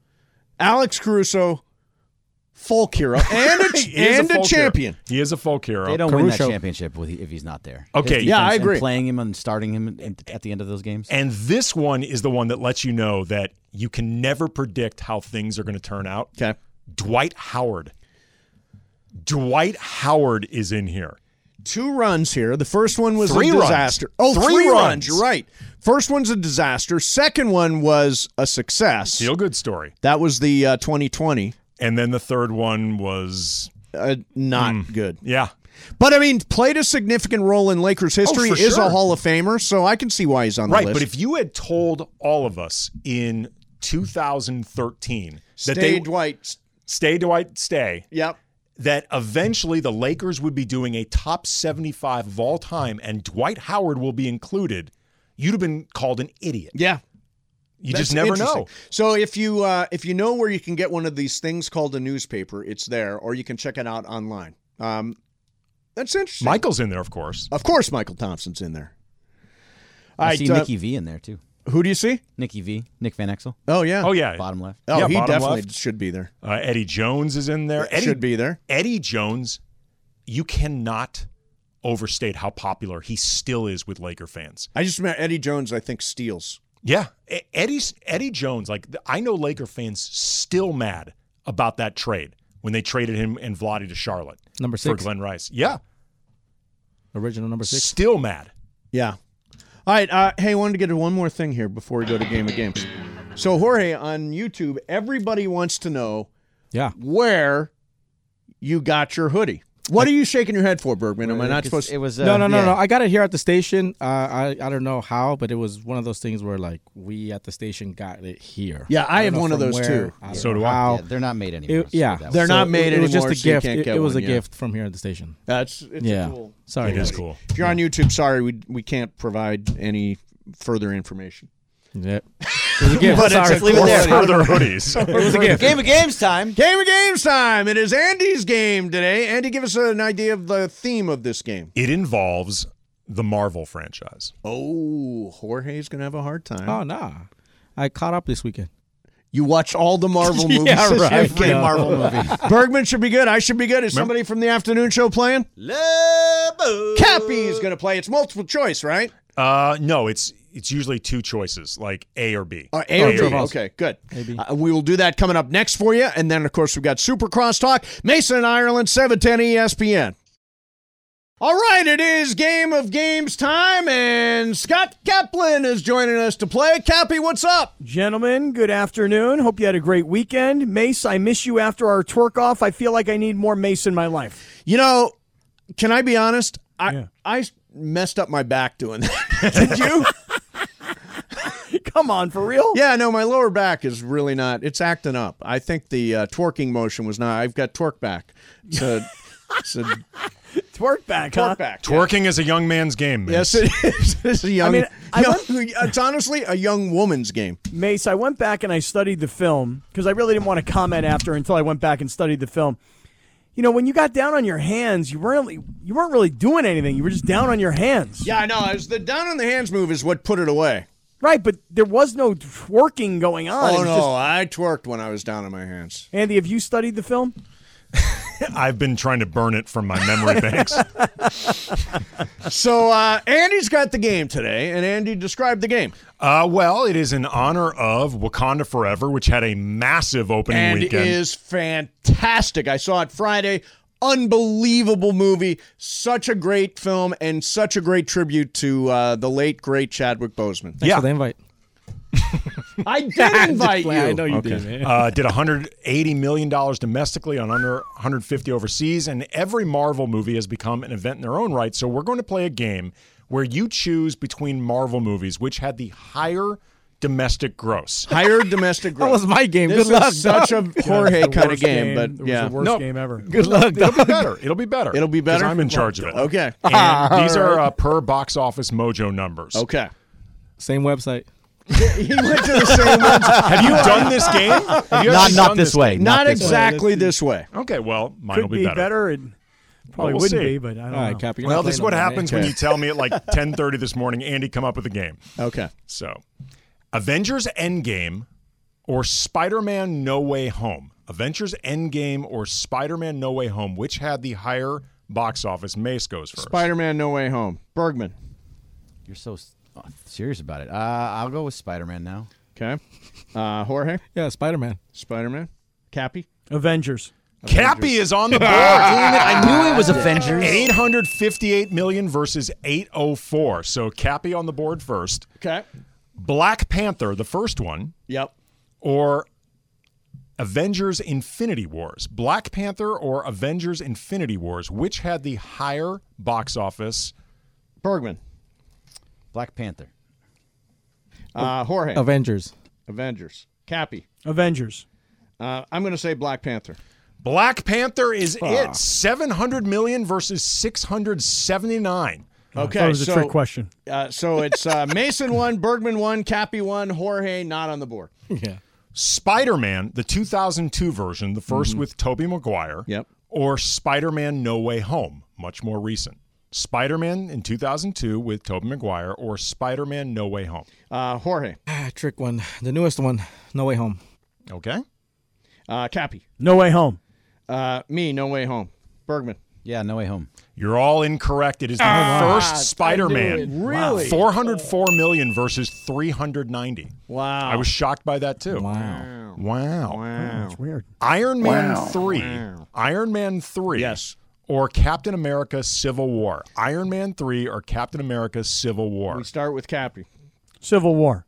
Alex Caruso, folk hero and a, He is and a, folk hero. champion. He is a folk hero. They don't win that Caruso. championship with if he's not there. Okay, His yeah, I defense and agree. Playing him and starting him in- at the end of those games. And this one is the one that lets you know that you can never predict how things are going to turn out. Okay, Dwight Howard. Dwight Howard is in here. two runs here. The first one was Three a runs. disaster. Oh, Three three runs. runs. You're right. First one's a disaster. Second one was a success. Feel good story. That was the uh, twenty twenty. And then the third one was, Uh, not good. yeah. But I mean, played a significant role in Lakers history. Oh, for is sure. a Hall of Famer, so I can see why he's on the Right, list. but if you had told all of us in two thousand thirteen that Stay they Dwight. stay Dwight stay, Yep. that eventually the Lakers would be doing a top seventy-five of all time and Dwight Howard will be included, you'd have been called an idiot. Yeah. You That's just never interesting. know. So if you uh, if you know where you can get one of these things called a newspaper, it's there, or you can check it out online. Um, that's interesting. Michael's in there, of course. Of course, Michael Thompson's in there. All I right, see uh, Nicky V in there too. Who do you see? Nicky V, Nick Van Exel, Oh yeah. Oh, yeah. bottom left. Oh, Yeah, he bottom definitely left. should be there. Uh, Eddie Jones is in there. Eddie, Should be there. Eddie Jones, you cannot overstate how popular he still is with Laker fans. I just met Eddie Jones. I think steals. Yeah, E- Eddie's Eddie Jones. Like I know Laker fans still mad about that trade when they traded him and Vlade to Charlotte Number for six. Glenn Rice. Yeah, Original number six. still mad. Yeah. All right. Uh, hey, I wanted to get to one more thing here before we go to Game of Games. So, Jorge, on YouTube, everybody wants to know Yeah. where you got your hoodie. What are you shaking your head for, Bergman? Am I not supposed to? It was no, uh, no, no, yeah. no. I got it here at the station. Uh, I I don't know how, but it was one of those things where like we at the station got it here. Yeah, I, I have don't know one of from those where, too. I don't So know do I. how. Yeah, they're not made anymore. It- yeah, so that They're was- not So made it, it was anymore, just a so you gift. can't It, get it was one, a yeah. gift from here at the station. That's it's yeah. a cool. Sorry, It is guys. cool. If you're on YouTube, sorry, we we can't provide any further information. Yep. It was a gift. But it's Sorry. a leave it there. Further hoodies. It was a gift. Game of games time. Game of games time. It is Andy's game today. Andy, give us an idea of the theme of this game. It involves the Marvel franchise. Oh, Jorge's gonna have a hard time. Oh nah, I caught up this weekend. You watched all the Marvel movies. Yeah, this right. year? Every Yeah. Marvel movie. Bergman should be good. I should be good. Is somebody from the afternoon show playing? Cappy's gonna play. It's multiple choice, right? Uh, no, it's it's usually two choices, like A or B. Uh, A or or B. B. Okay, good. Maybe. Uh, we will do that coming up next for you. And then, of course, we've got Super Crosstalk. Mason and Ireland, seven ten E S P N. All right, it is Game of Games time, and Scott Kaplan is joining us to play. Cappy, what's up? Gentlemen, good afternoon. Hope you had a great weekend. Mace, I miss you after our twerk off. I feel like I need more Mace in my life. You know, can I be honest? I Yeah. I messed up my back doing that. Did you? Come on, for real? Yeah, no, my lower back is really not. It's acting up. I think the uh, twerking motion was not. I've got twerk back. It's a, it's a Twerk back, huh? twerk back. Twerking is a young man's game. Yes, Mace. it is. It's a young. I mean, I young- went- it's honestly a young woman's game. Mace, I went back and I studied the film because I really didn't want to comment after until I went back and studied the film. You know, when you got down on your hands, you weren't really, you weren't really doing anything. You were just down on your hands. Yeah, I know. It was the down on the hands move is what put it away. Right, but there was no twerking going on. It Oh was no, just- I twerked when I was down on my hands. Andy, have you studied the film? I've been trying to burn it from my memory banks. So uh, Andy's got the game today, and Andy described the game. Uh, well, it is in honor of Wakanda Forever, which had a massive opening and weekend. is fantastic. I saw it Friday. Unbelievable movie. Such a great film and such a great tribute to uh, the late, great Chadwick Boseman. Thanks Yeah. for the invite. I did invite you. I know you Okay. did, man. uh, did one hundred eighty million dollars domestically on under one hundred fifty overseas, and every Marvel movie has become an event in their own right. So we're going to play a game where you choose between Marvel movies, which had the higher domestic gross. Higher domestic growth. That was my game. This Good luck. is such a It's Jorge the kind of worst game, It but was yeah. the worst Nope. game ever. Good luck, It'll dog. be better. It'll be better. It'll be better? 'Cause I'm in charge of it. Okay. And these are uh, per box office mojo numbers. Okay. Same website. He went to the same one. Have you done this game? Have you Not actually not done this way. Not this way. exactly this way. Okay, well, mine Could will be, be better. better. It probably we'll wouldn't see. be, but I don't All right, know. Cappy. you're Well, not this is playing what no more, happens man. when you tell me at like ten thirty this morning, Andy, come up with a game. Okay. So, Avengers Endgame or Spider-Man No Way Home? Avengers Endgame or Spider-Man No Way Home? Which had the higher box office? Mace goes first. Spider-Man No Way Home. Bergman. You're so uh, serious about it. Uh, I'll go with Spider-Man now. Okay. Uh, Jorge. Yeah, Spider-Man. Spider-Man. Cappy. Avengers. Cappy is on the board. Damn it! I knew it was Avengers. eight hundred fifty-eight million versus eight oh four. So Cappy on the board first. Okay. Black Panther, the first one, Yep. or Avengers Infinity Wars? Black Panther or Avengers Infinity Wars? Which had the higher box office? Bergman. Black Panther. Uh, Jorge. Avengers. Avengers. Cappy. Avengers. Uh, I'm going to say Black Panther. Black Panther is it. seven hundred million versus six hundred seventy-nine. Okay, I thought it was a so, trick question. Uh, so it's uh, Mason one, Bergman one, Cappy one, Jorge not on the board. Yeah. Spider-Man, the two thousand two version, the 1st with Tobey Maguire. Yep. Or Spider-Man No Way Home, much more recent. Spider-Man in two thousand two with Tobey Maguire or Spider-Man No Way Home. Uh, Jorge. Ah, trick one. The newest one. No Way Home. Okay. Uh, Cappy. No Way Home. Uh, me, No Way Home. Bergman. Yeah, No Way Home. You're all incorrect. It is the Ah, first Spider-Man. Really? four hundred four million versus three hundred ninety. Wow. I was shocked by that too. Wow. Wow. Wow. That's weird. Iron Man Wow. three. Wow. Iron Man three. Yes. Or Captain America Civil War. Iron Man three or Captain America Civil War. We start with Cappy. Civil War.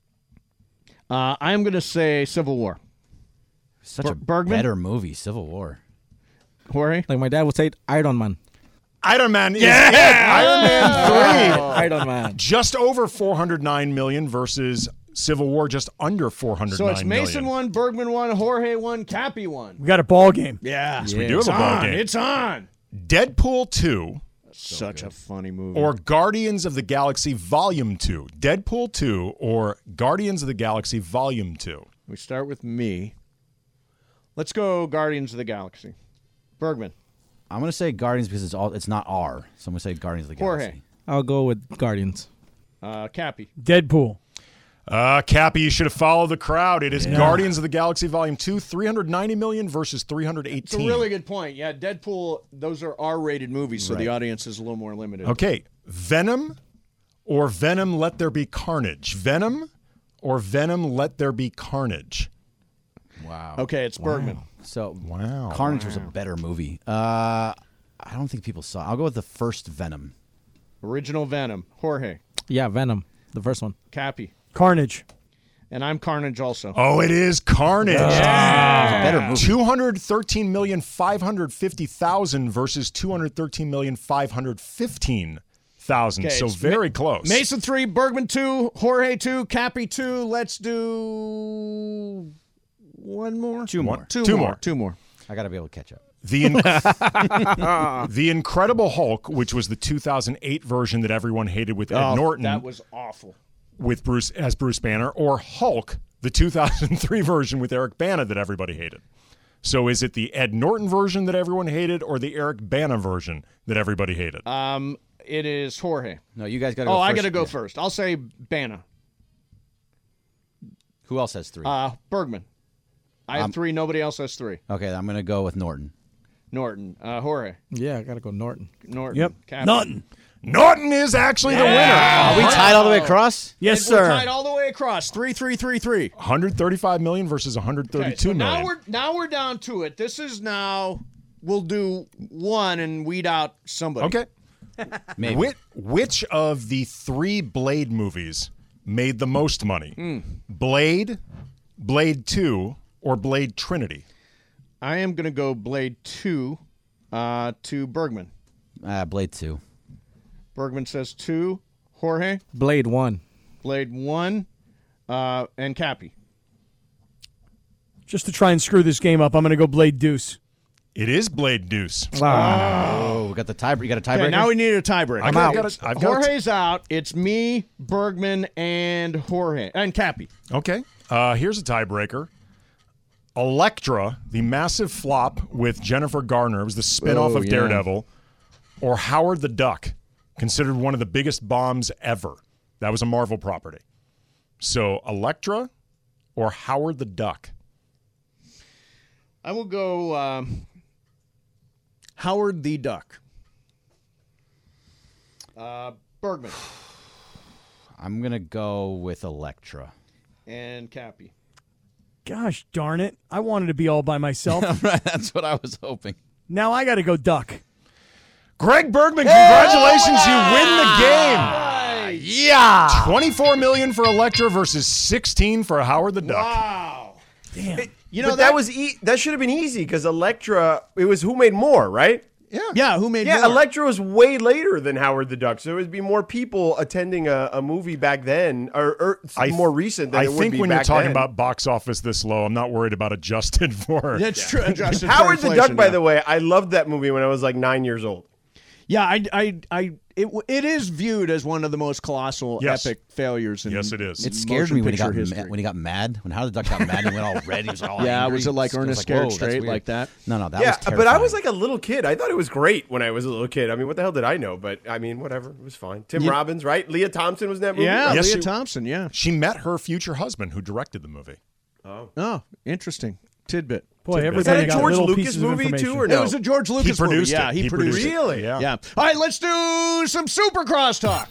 Uh, I'm going to say Civil War. Such Ber- a Bergman? better movie, Civil War. Jorge? Like my dad would say, Iron Man. Iron Man is Yeah! it. Iron Man three. Iron Man. Just over four hundred nine million versus Civil War just under four hundred nine So it's Mason million. one, Bergman one, Jorge one, Cappy one. We got a ball game. Yeah. Yes, we do have It's a ball on. game. It's on. Deadpool two Such a funny movie. or Guardians of the Galaxy Volume two. Deadpool two or Guardians of the Galaxy Volume two. We start with me. Let's go Guardians of the Galaxy. Bergman. I'm going to say Guardians because it's all it's not R. So I'm going to say Guardians of the Galaxy. Jorge. I'll go with Guardians. Uh, Cappy. Deadpool. Uh, Cappy, you should have followed the crowd. It is Guardians of the Galaxy Volume two, three hundred ninety million versus three hundred eighteen. It's a really good point. Yeah, Deadpool, those are R-rated movies, so Right. the audience is a little more limited. Okay, Venom or Venom Let There Be Carnage. Venom or Venom Let There Be Carnage. Wow. Okay, it's Bergman. So Wow. Carnage was a better movie. Uh, I don't think people saw it. I'll go with the first Venom. Original Venom. Jorge. Yeah, Venom. The first one. Cappy. Carnage. And I'm Carnage also. Oh, it is Carnage. Yeah. Better movie. two hundred thirteen million five hundred fifty thousand versus two hundred thirteen million five hundred fifteen thousand. Okay, So it's very Ma- close. Mason three, Bergman two, Jorge two, Cappy two. Let's do one more? Two more. Two, Two more. more. Two more. I got to be able to catch up. The Inc- The Incredible Hulk, which was the two thousand eight version that everyone hated with Ed Oh, Norton, that was awful. with Bruce as Bruce Banner, or Hulk, the two thousand three version with Eric Bana that everybody hated. So is it the Ed Norton version that everyone hated, or the Eric Bana version that everybody hated? Um, it is Jorge. No, you guys got to Oh, go first. I got to go Yeah. first. I'll say Bana. Who else has three? Uh, Bergman. I have Um, three. Nobody else has three. okay, I'm going to go with Norton. Norton. Uh, Jorge. Yeah, I gotta go Norton. Norton. Yep. Cappy. Norton. Norton is actually the winner. Are we tied all the way across? Yes, And we're sir. tied all the way across. Three, three, three, three. one hundred thirty-five million versus one hundred Okay, thirty-two so million. now we're now we're down to it. This is now we'll do one and weed out somebody. Okay. Maybe. Which, which of the three Blade movies made the most money? Hmm. Blade, Blade two, or Blade Trinity? I am gonna go Blade two uh, to Bergman. Uh, Blade two. Bergman says two. Jorge. Blade one. Blade one. Uh, and Cappy. Just to try and screw this game up, I'm going to go Blade Deuce. It is Blade Deuce. Oh, we got the tie. You got a tiebreaker. Okay, now we need a tiebreaker. I've got- I've got a- I've got a- Jorge's out. It's me, Bergman, and Jorge and Cappy. Okay. Uh, here's a tiebreaker. Elektra, the massive flop with Jennifer Garner, it was the spinoff Oh, of yeah. Daredevil, or Howard the Duck, considered one of the biggest bombs ever. That was a Marvel property. So Elektra or Howard the Duck? I will go um, Howard the Duck. Uh, Bergman I'm going to go with Elektra. and Cappy. Gosh darn it. I wanted to be all by myself. Right, that's what I was hoping. Now I got to go Duck. Greg Bergman, congratulations, you win the game. Yeah. twenty-four million dollars for Elektra versus sixteen for Howard the Duck. Wow. Damn. You know, that, that was e- that should have been easy because Elektra, it was who made more, right? Yeah. Yeah, who made Yeah, more? Elektra was way later than Howard the Duck, so it would be more people attending a, a movie back then, or, or I- more recent than I it would think be when back you're talking then. about box office this low, I'm not worried about adjusted for. That's true. Adjusted for Howard the Duck, inflation, by yeah. the way, I loved that movie when I was like nine years old. Yeah, I, I, I, it, it is viewed as one of the most colossal, Yes. epic failures. In Yes, it is. It scared motion me when he picture got ma- history. when he got mad. When Howard the Duck got mad, he went all red. He was all Yeah, angry. was it like I was Ernest like, Scared whoa, that's Straight weird. like that? No, no, that yeah, was terrifying. but I was like a little kid. I thought it was great when I was a little kid. I mean, what the hell did I know? But I mean, whatever. It was fine. Tim Yeah. Robbins, right? Leah Thompson was in that movie. Yeah, Yes, Leah she- Thompson. Yeah. She met her future husband who directed the movie. Oh, Oh, interesting tidbit. Boy, was that everybody a got George little Lucas pieces of movie too, information. or no? It was a George Lucas produced movie. Yeah, it. he, He produced, produced it. it. Really? Yeah. Yeah. All right, let's do some Supercross talk.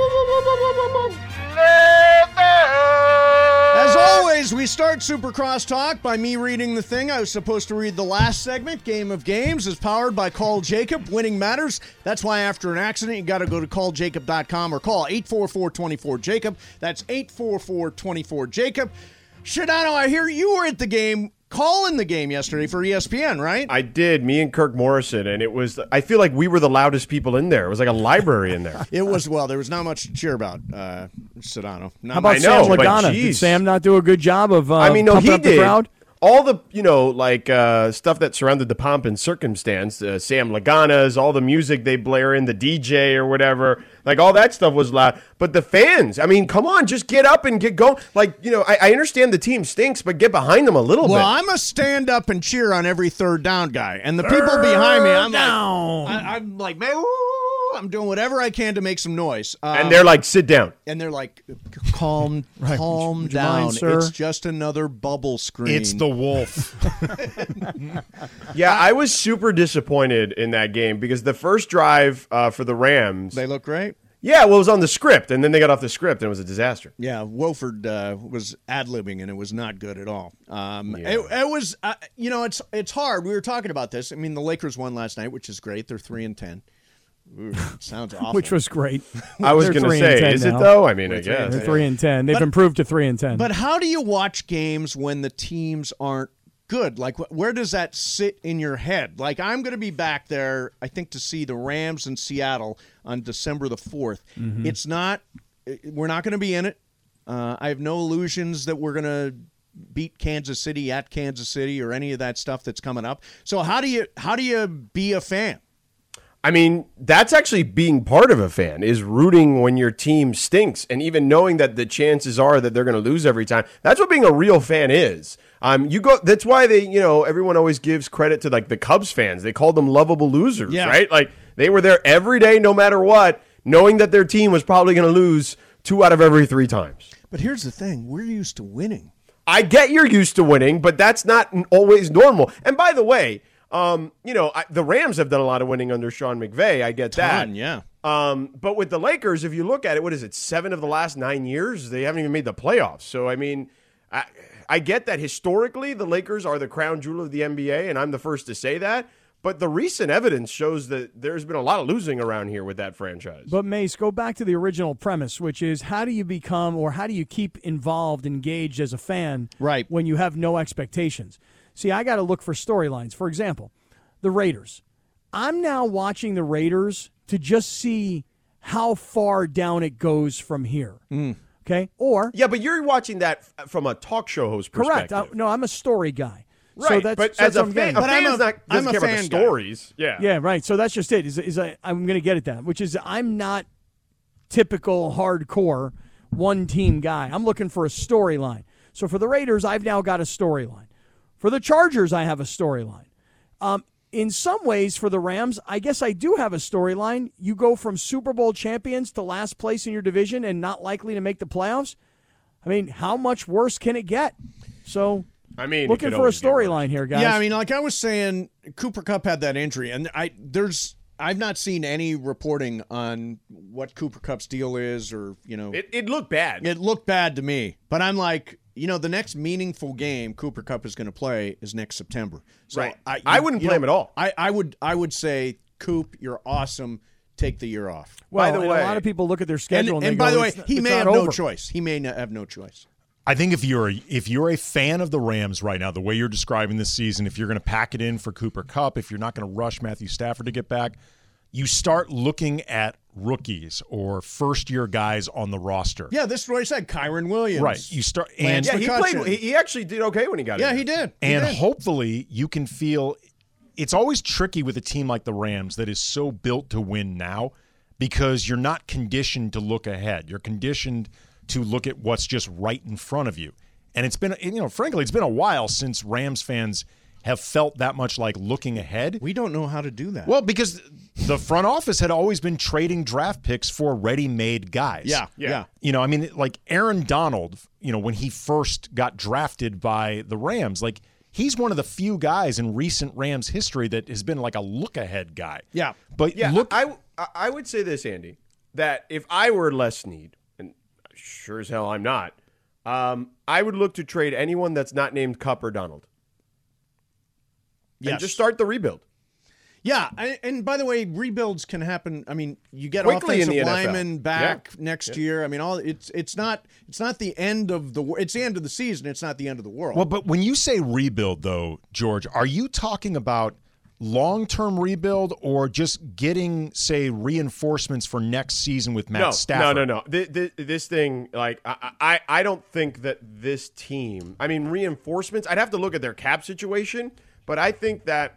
As always, we start Supercross talk by me reading the thing I was supposed to read the last segment. Game of Games is powered by Call Jacob. Winning matters. That's why after an accident, you got to go to call jacob dot com or call eight four four, two four, Jacob. That's eight four four, two four, Jacob. Shadano, I hear you were at the game. calling the game yesterday for E S P N, right? I did. Me and Kirk Morrison, and it was. I feel like we were the loudest people in there. It was like a library in there. It was well. There was not much to cheer about, uh, Sedano. Not How about much. Sam know, but Lagana? Did geez. Sam not do a good job of? Uh, I mean, no, pumping he up the did. crowd? All the, you know, like uh, stuff that surrounded the pomp and circumstance, uh, Sam Lagana's, all the music they blare in, the D J or whatever, like all that stuff was loud. But the fans, I mean, come on, just get up and get going. Like, you know, I, I understand the team stinks, but get behind them a little Well, bit. I'm a stand up and cheer on every third down guy, and the people behind me, I'm down. like, I, I'm like, man, woo, I'm doing whatever I can to make some noise. Um, and they're like, sit down. and they're like, calm, Right. calm Would you down. mind, sir? It's just another bubble screen. It's the wolf. Yeah, I was super disappointed in that game because the first drive uh, for the Rams, They look great. yeah, well, it was on the script, and then they got off the script, and it was a disaster. Yeah, Wolford uh, was ad-libbing, and it was not good at all. Um, it, it was, uh, you know, it's it's hard. We were talking about this. I mean, the Lakers won last night, which is great. They're three and ten. Ooh, it sounds awful. Which was great. I was They're going to three and say, ten is now. it though? I mean, I They're three and guess. They're three and ten. They've But- improved to three and ten. But how do you watch games when the teams aren't good? Like, wh- where does that sit in your head? Like, I'm going to be back there, I think, to see the Rams in Seattle on December the fourth. Mm-hmm. It's not, we're not going to be in it. Uh, I have no illusions that we're going to beat Kansas City at Kansas City or any of that stuff that's coming up. So how do you how do you be a fan? I mean, that's actually being part of a fan, is rooting when your team stinks, and even knowing that the chances are that they're going to lose every time. That's what being a real fan is. Um, you go. That's why they, you know, everyone always gives credit to like the Cubs fans. They called them lovable losers, Yeah. right? Like they were there every day, no matter what, knowing that their team was probably going to lose two out of every three times. But here's the thing: we're used to winning. I get you're used to winning, but that's not always normal. And by the way, um, you know, I, the Rams have done a lot of winning under Sean McVay. I get that. Ton, yeah. Um, but with the Lakers, if you look at it, what is it, seven of the last nine years? They haven't even made the playoffs. So, I mean, I, I get that historically the Lakers are the crown jewel of the N B A, and I'm the first to say that. But the recent evidence shows that there's been a lot of losing around here with that franchise. But, Mace, go back to the original premise, which is how do you become or how do you keep involved, engaged as a fan Right. when you have no expectations? See, I got to look for storylines. For example, the Raiders. I'm now watching the Raiders to just see how far down it goes from here. Okay? Or yeah, but you're watching that f- from a talk show host correct. perspective. I, no, I'm a story guy. So Right, that's, but that's as a what I'm fan, getting a at. But I'm fan's a- not doesn't I'm a care about the fan guy. stories. Yeah, Yeah, right. So that's just it. Is, is I, I'm going to get at that, which is I'm not typical hardcore one team guy. I'm looking for a storyline. So for the Raiders, I've now got a storyline. For the Chargers, I have a storyline. Um, in some ways, for the Rams, I guess I do have a storyline. You go from Super Bowl champions to last place in your division and not likely to make the playoffs. I mean, how much worse can it get? So, I mean, it looking could for a always get worse. storyline here, guys. Yeah, I mean, like I was saying, Cooper Kupp had that injury, and I there's I've not seen any reporting on what Cooper Kupp's deal is, or you know, It, it looked bad. it looked bad to me. But I'm like, you know, the next meaningful game Cooper Kupp is going to play is next September. So Right. I, I wouldn't you play know, him at all. I, I would I would say, Coop, you're awesome. Take the year off. well, by the and way- a lot of people look at their And, schedule and, and they by go, the way, "It's- he it's may not have no over." choice. He may not have no choice. I think if you're a, if you're a fan of the Rams right now, the way you're describing this season, if you're going to pack it in for Cooper Kupp, if you're not going to rush Matthew Stafford to get back, you start looking at rookies or first-year guys on the roster. Yeah, this is what I said. Kyron Williams. Right. You start and Lance yeah, he McCutcheon. played. He, he actually did okay when he got Yeah, in he there. did. He and did. hopefully you can feel it's always tricky with a team like the Rams that is so built to win now because you're not conditioned to look ahead. You're conditioned to look at what's just right in front of you. And it's been, you know, frankly, it's been a while since Rams fans have felt that much like looking ahead. We don't know how to do that. Well, because the front office had always been trading draft picks for ready-made guys. Yeah, yeah. You know, I mean, like Aaron Donald, you know, when he first got drafted by the Rams, like he's one of the few guys in recent Rams history that has been like a look-ahead guy. Yeah. But Yeah, look, I, I I would say this, Andy, that if I were Les Snead, and sure as hell I'm not, um, I would look to trade anyone that's not named Kupp or Donald. Yes. And just start the rebuild. Yeah, I, and by the way, rebuilds can happen. I mean, you get Quickly in offensive the N F L. linemen back Yeah. next Yeah. year. I mean, all it's it's not it's not the end of the wor- it's the end of the season. It's not the end of the world. Well, but when you say rebuild, though, George, are you talking about long-term rebuild or just getting, say, reinforcements for next season with Matt no, Stafford? No, no, no. This, this, this thing, like, I, I, I don't think that this team. I mean, reinforcements. I'd have to look at their cap situation, but I think that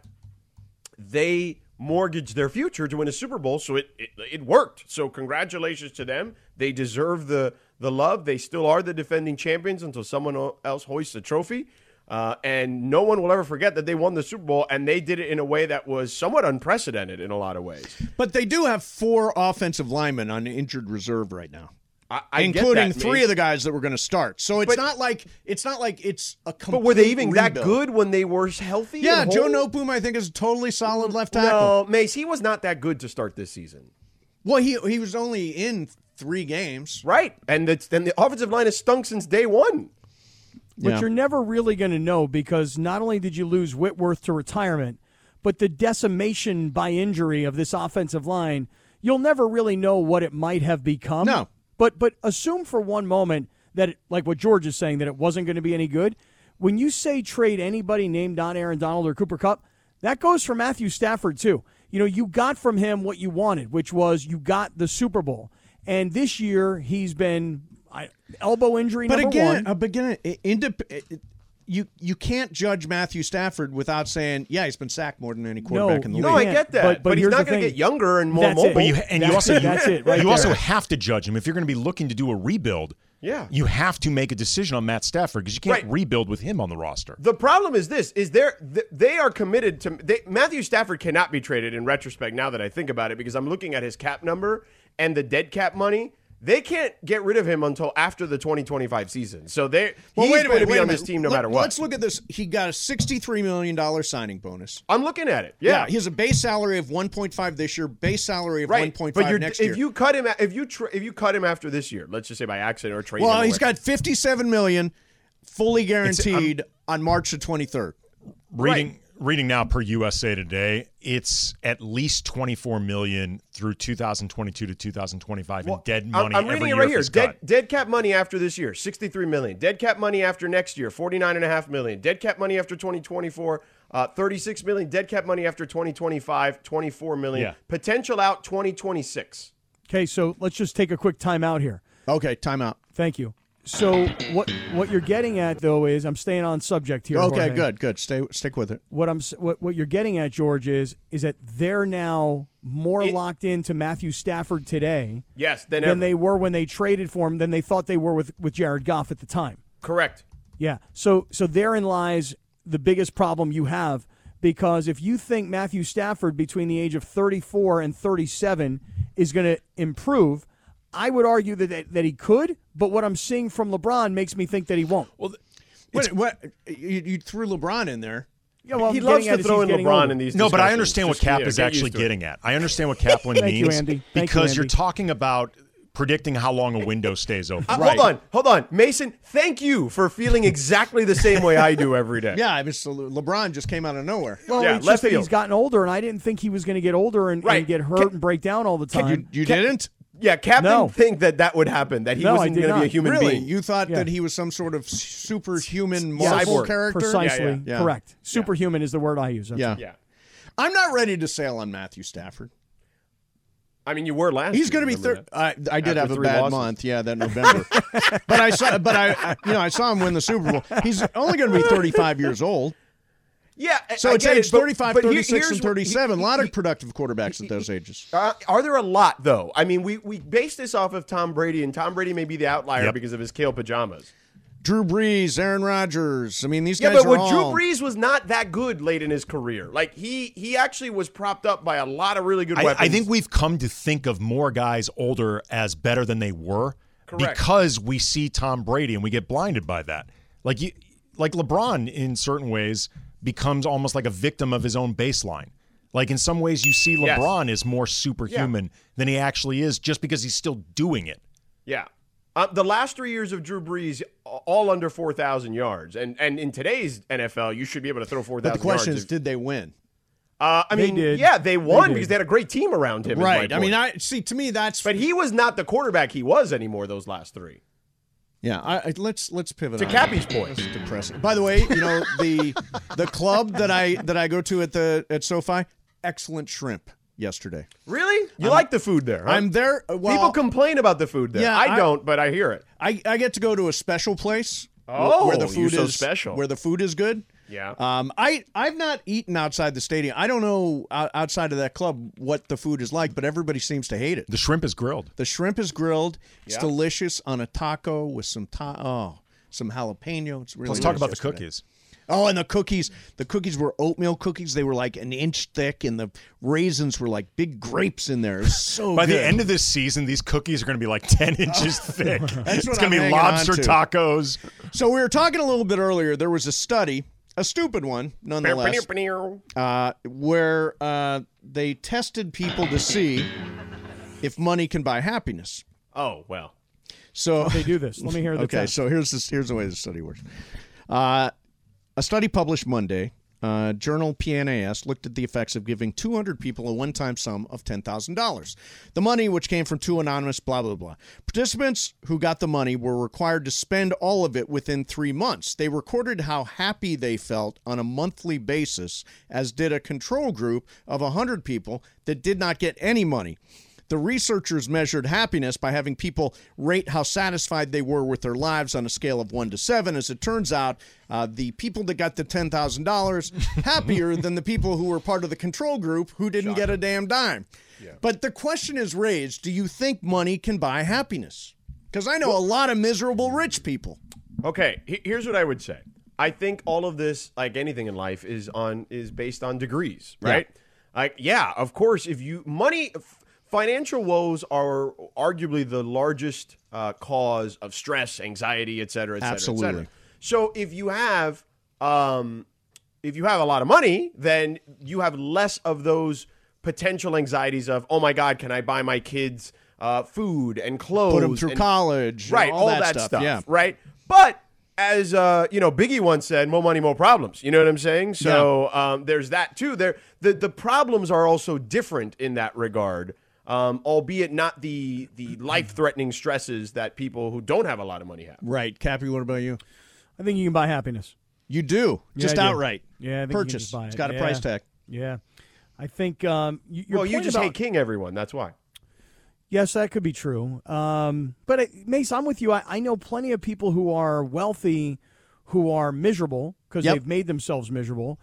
they mortgaged their future to win a Super Bowl, so it, it it worked. So congratulations to them. They deserve the the love. They still are the defending champions until someone else hoists a trophy. Uh, and no one will ever forget that they won the Super Bowl, and they did it in a way that was somewhat unprecedented in a lot of ways. But they do have four offensive linemen on injured reserve right now. I, I including get that, three Mace. of the guys that were going to start. So it's But- not like it's not like it's a complete But were they even that rebuild. good when they were healthy? Yeah, and Joe whole? Noteboom I think is a totally solid left tackle. No, Mace, he was not that good to start this season. Well, he he was only in three games. Right. And the, and the offensive line has stunk since day one. But Yeah. you're never really going to know because not only did you lose Whitworth to retirement, but the decimation by injury of this offensive line, you'll never really know what it might have become. No. But but assume for one moment that, it, like what George is saying, that it wasn't going to be any good. When you say trade anybody named Don Aaron Donald or Cooper Kupp, that goes for Matthew Stafford too. You know, you got from him what you wanted, which was you got the Super Bowl. And this year he's been I, elbow injury But number again, one. uh, but again, it- indep- it- you you can't judge Matthew Stafford without saying, yeah, he's been sacked more than any quarterback in the you No, league. I can't. get that. But- But, but he's here's not the going to thing. get younger and more That's it. mobile. But you, and you That's also it. That's it right you there. also have to judge him if you're going to be looking to do a rebuild. Yeah. You have to make a decision on Matt Stafford because you can't Right. rebuild with him on the roster. The problem is this: is they're th- they are committed to they, Matthew Stafford cannot be traded in retrospect. Now that I think about it, because I'm looking at his cap number and the dead cap money, they can't get rid of him until after the twenty twenty-five season. So they Well, he's wait a going minute, to be wait a on this minute. team no Let- matter what. Let's look at this. He got a sixty-three million dollars signing bonus. I'm looking at it. Yeah, he has a base salary of one point five this year, base salary of right. one point But five you're, next if year. you cut him, if you tr- if you cut him after this year, let's just say by accident or trade. well, him he's away. got fifty-seven million dollars fully guaranteed on March the twenty-third. Reading reading now per U S A Today, it's at least twenty-four million dollars through two thousand twenty-two to two thousand twenty-five in dead money I'm, I'm every reading it year right for here. Scott. Dead, dead cap money after this year, sixty-three million dollars. Dead cap money after next year, forty-nine point five million dollars. Dead cap money after twenty twenty-four, uh, thirty-six million dollars. Dead cap money after twenty twenty-five, twenty-four million dollars. Yeah. Potential out twenty twenty-six. Okay, so let's just take a quick timeout here. Okay, timeout. Thank you. So what what you're getting at though is I'm staying on subject here. Okay, Jorge. good, good. Stay, stick with it. What I'm s- what what you're getting at, George, is is that they're now more It- locked into Matthew Stafford today Yes, than, than ever. they were when they traded for him, than they thought they were with with Jared Goff at the time. Correct. Yeah. So so therein lies the biggest problem you have, because if you think Matthew Stafford between the age of thirty-four and thirty-seven is going to improve, I would argue that, that that he could, but what I'm seeing from LeBron makes me think that he won't. Well, Wait, what? You, you threw LeBron in there. Yeah, well, he I'm loves getting at to is throw he's in getting LeBron older. in these No, but I discussions. understand what Just, Cap yeah, is get actually used to it. getting at. I understand what Kaplan Thank you, means Andy. Thank because you, you're Andy. talking about predicting how long a window stays open. Uh, Hold on, hold on. Mason, thank you for feeling exactly the same way I do every day. Yeah, I mean, so LeBron just came out of nowhere. Well, Yeah, it's left just that field. he's gotten older, and I didn't think he was going to get older and, Right. and get hurt Ca- and break down all the time. You, you didn't? Yeah, Cap No. didn't think that that would happen, that he No, I wasn't did going to be a not. human Really? being. You thought Yeah. that he was some sort of superhuman Yes, Marvel Cyborg. character? Precisely. Yeah, yeah. Yeah. Correct. Superhuman is the word I use. That's Yeah. it. Yeah. I'm not ready to sail on Matthew Stafford. I mean, you were last He's year, going to be remember third. that? I, I did After have a three bad losses. month. Yeah, that November. but I saw, but I, I, you know, I saw him win the Super Bowl. He's only going to be thirty-five years old. Yeah, So I it's get age it, but- thirty-five, but here- thirty-six, here's and what- thirty-seven. he- a lot he- of productive quarterbacks at those ages. Uh, are there a lot, though? I mean, we, we base this off of Tom Brady, and Tom Brady may be the outlier Yep. because of his kale pajamas. Drew Brees, Aaron Rodgers. I mean, these Yeah, guys but are when all. Drew Brees was not that good late in his career. Like, he he actually was propped up by a lot of really good I, weapons. I think we've come to think of more guys older as better than they were Correct. because we see Tom Brady and we get blinded by that. Like you, like LeBron in certain ways becomes almost like a victim of his own baseline. Like in some ways you see Yes. LeBron is more superhuman than he actually is just because he's still doing it. Yeah. Uh, the last three years of Drew Brees, all under four thousand yards. And and in today's N F L, you should be able to throw four But thousand the yards. question is, if- did they win? Uh, I They mean, did. yeah, they won They did. because they had a great team around him. is my Right. I mean, point. I see. To me, that's. But he was not the quarterback he was anymore those last three. Yeah, I, I, let's let's pivot To on. Cappy's point. That's depressing. By the way, you know the the club that I that I go to at the at SoFi, excellent shrimp yesterday. Really? You I'm- like the food there? Huh? I'm there. uh, Well, People complain about the food there. Yeah, I, I- don't, but I hear it. I, I get to go to a special place. wh- Oh, where the you're food so is special. Where the food is good. Yeah. Um, I I've not eaten outside the stadium. I don't know o- outside of that club what the food is like, but everybody seems to hate it. The shrimp is grilled. The shrimp is grilled. It's Yeah. delicious on a taco with some ta- oh some jalapeno. It's really. Let's talk nice about the yesterday. cookies. Oh, and the cookies. The cookies were oatmeal cookies. They were like an inch thick, and the raisins were like big grapes in there. It was so By good. the end of this season, these cookies are going to be like ten inches thick. That's what it's I'm going to be hanging lobster on to. tacos. So we were talking a little bit earlier. There was a study, a stupid one, nonetheless, uh, where uh, they tested people to see if money can buy happiness. Oh, well. So They do this. Let me hear the okay, test. so here's this, here's the way the study works. Uh, a study published Monday, uh, journal P N A S, looked at the effects of giving two hundred people a one-time sum of ten thousand dollars. The money, which came from two anonymous blah, blah, blah. Participants who got the money were required to spend all of it within three months. They recorded how happy they felt on a monthly basis, as did a control group of one hundred people that did not get any money. The researchers measured happiness by having people rate how satisfied they were with their lives on a scale of one to seven. As it turns out, uh, the people that got the ten thousand dollars happier than the people who were part of the control group who didn't get a damn dime. But the question is raised, do you think money can buy happiness? Because I know a lot of miserable rich people. Okay, he- here's what I would say. I think all of this, like anything in life, is on is based on degrees, right? Like, yeah, of course, if you money, f- financial woes are arguably the largest uh, cause of stress, anxiety, et cetera, et cetera, et Absolutely. cetera. So if you have, um, if you have a lot of money, then you have less of those potential anxieties of, oh my God, can I buy my kids uh, food and clothes? Put them through and- college. right? all, All, that, stuff, yeah. right? But as uh, you know, Biggie once said, "More money, more problems." You know what I'm saying? So um, there's that too. There, the the problems are also different in that regard, um, albeit not the the life threatening stresses that people who don't have a lot of money have. Right. Cappy, what about you? I think you can buy happiness. You do. Yeah, Just I do. outright. Yeah, I think you can Purchase. just buy It's it. got a Yeah. price tag. Yeah, I think. Um, you, your Well, you point just about- hate King everyone. That's why. Yes, that could be true. Um, but it, Mace, I'm with you. I, I know plenty of people who are wealthy who are miserable because Yep. they've made themselves miserable.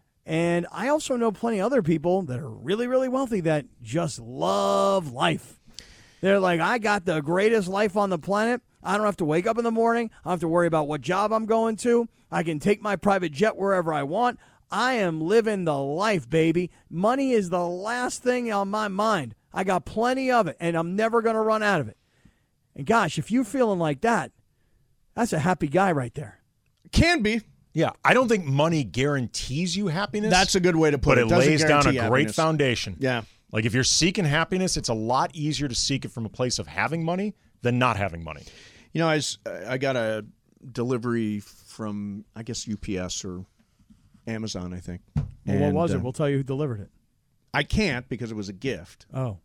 And I also know plenty of other people that are really, really wealthy that just love life. They're like, I got the greatest life on the planet. I don't have to wake up in the morning. I don't have to worry about what job I'm going to. I can take my private jet wherever I want. I am living the life, baby. Money is the last thing on my mind. I got plenty of it, and I'm never going to run out of it. And gosh, if you're feeling like that, that's a happy guy right there. Can be. Yeah, I don't think money guarantees you happiness. That's a good way to put but it. it Doesn't lays down a guarantee great happiness. foundation. Yeah. Like if you're seeking happiness, it's a lot easier to seek it from a place of having money than not having money. You know, I, was, I got a delivery from, I guess, U P S or Amazon, I think. Well, what And, was uh, it? We'll tell you who delivered it. I can't because it was a gift. Oh.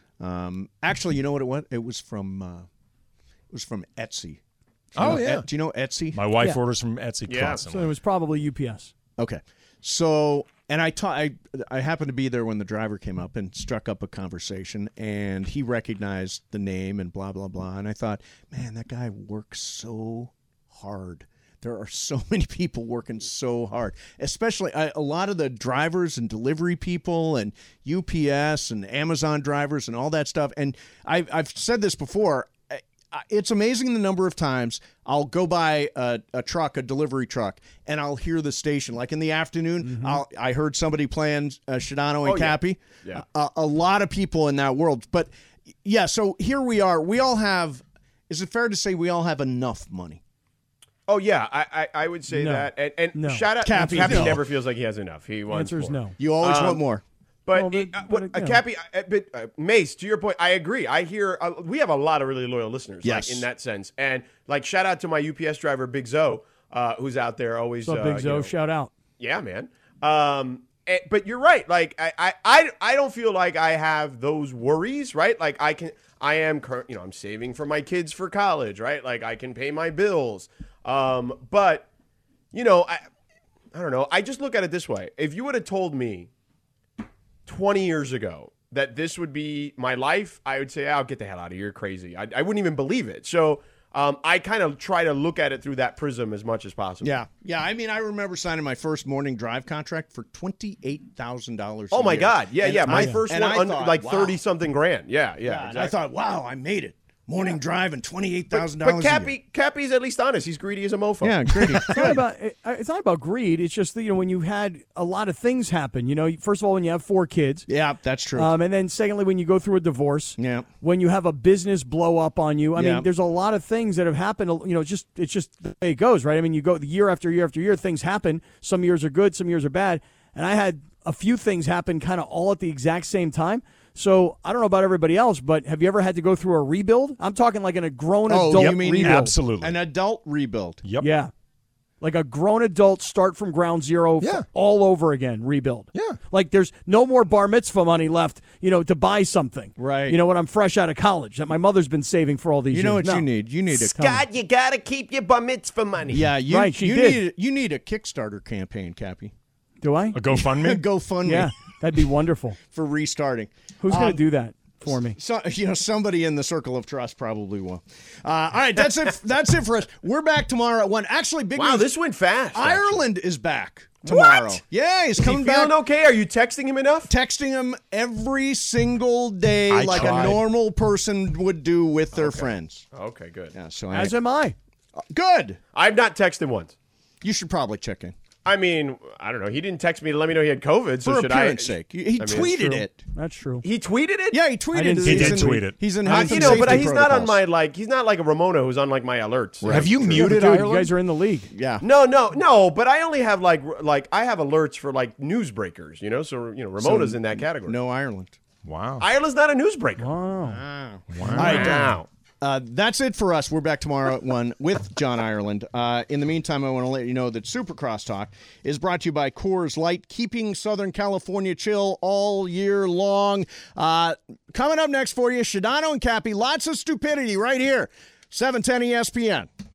Um, actually, you know what it was? It was from uh, it was from Etsy. Do you Oh, know yeah. Et- do you know Etsy? My wife Yeah. orders from Etsy Yeah. constantly. So it was probably U P S. Okay. So, and I, ta- I I happened to be there when the driver came up and struck up a conversation, and he recognized the name and blah, blah, blah. And I thought, man, that guy works so hard. There are so many people working so hard, especially I, a lot of the drivers and delivery people and U P S and Amazon drivers and all that stuff. And I've, I've said this before. I- I- It's amazing the number of times I'll go by a, a truck, a delivery truck, and I'll hear the station. Like in the afternoon, I'll, I heard somebody playing uh, Shadano and Oh, yeah. Cappy. Yeah. A, a lot of people in that world. But yeah, so here we are. We all have, is it fair to say we all have enough money? Oh yeah, I I, I would say No. that. And, and No. shout out, Cappy, Cappy no. never feels like he has enough. He wants Answer is more. no. You always Um, want more. But, Well, it- but- uh, what, but, uh, yeah. Cappy, uh, but, uh, Mace, to your point, I agree. I hear uh, we have a lot of really loyal listeners, Yes. like in that sense. And like, shout out to my U P S driver, Big Zo, uh, who's out there always. What's up, uh, Big you Zo? know- Shout out. yeah, man. Um, eh, but you're right. Like I, I, I, I don't feel like I have those worries, right? Like I can, I am, cur- you know, I'm saving for my kids for college, right? Like I can pay my bills. Um, but you know, I, I don't know. I just look at it this way. If you would have told me twenty years ago that this would be my life, I would say, "I'll get the hell out of here. You're crazy." I, I wouldn't even believe it. So. Um, I kind of try to look at it through that prism as much as possible. Yeah, yeah. I mean, I remember signing my first morning drive contract for twenty-eight thousand dollars. Oh my God! Yeah, and yeah. My I, first one, I under, thought, like wow. thirty something grand. Yeah, yeah. yeah exactly. and I thought, wow, I made it. Morning drive and twenty-eight thousand But, dollars. but Cappy, Cappy's at least honest. He's greedy as a mofo. Yeah, greedy. It's not about it- it's not about greed. It's just that, you know, when you had a lot of things happen. You know, first of all, when you have four kids. Yeah, that's true. Um, and then secondly, when you go through a divorce. Yeah. When you have a business blow up on you. I Yeah. mean, there's a lot of things that have happened. You know, it's just it's just the way it goes, right? I mean, you go year after year after year, things happen. Some years are good, some years are bad. And I had a few things happen kind of all at the exact same time. So I don't know about everybody else, but have you ever had to go through a rebuild? I'm talking like an, a grown oh, adult you mean rebuild. Absolutely. An adult rebuild. Yep. Yeah. Like a grown adult start from ground zero Yeah. f- all over again, rebuild. Yeah. Like there's no more bar mitzvah money left, you know, to buy something. Right. You know, when I'm fresh out of college that my mother's been saving for all these You years. know what No. you need? You need a Scott, you gotta keep your bar mitzvah money. Yeah, you, Right, she you did. need you need a Kickstarter campaign, Cappy. Do I? A GoFundMe? GoFundMe Yeah, that'd be wonderful. for restarting. Who's going Um, to do that for me? So, you know, somebody in the circle of trust probably will. Uh, all right, that's it. That's it for us. We're back tomorrow at one. Actually, big Wow, news. this went fast. actually. Ireland is back tomorrow. What? Yeah, he's Is he coming back. feeling okay? Are you texting him enough? Texting him every single day, I like tried. a normal person would do with their friends. Okay, good. Yeah, so I, As am I. good. I've not texted him once. You should probably check in. I mean, I don't know. He didn't text me to let me know he had COVID. So For should appearance I? sake. He I mean, tweeted true. it. That's true. He tweeted it. Yeah, he tweeted didn't it. see He did He's in- tweet it. He's in Uh, health you and know, but safety he's not on protocols. my like. He's not like a Ramona who's on like my alerts. Have you Yeah, but muted dude, Ireland? you guys are in the league. Yeah. No, no, no. But I only have like like I have alerts for like newsbreakers. You know, so you know Ramona's So, in that category. No Ireland. Wow. Ireland's not a newsbreaker. Wow. All right, uh, uh, that's it for us. We're back tomorrow at one with John Ireland. Uh, in the meantime, I want to let you know that Supercross Talk is brought to you by Coors Light, keeping Southern California chill all year long. Uh, coming up next for you, Shadano and Cappy. Lots of stupidity right here. seven ten E S P N.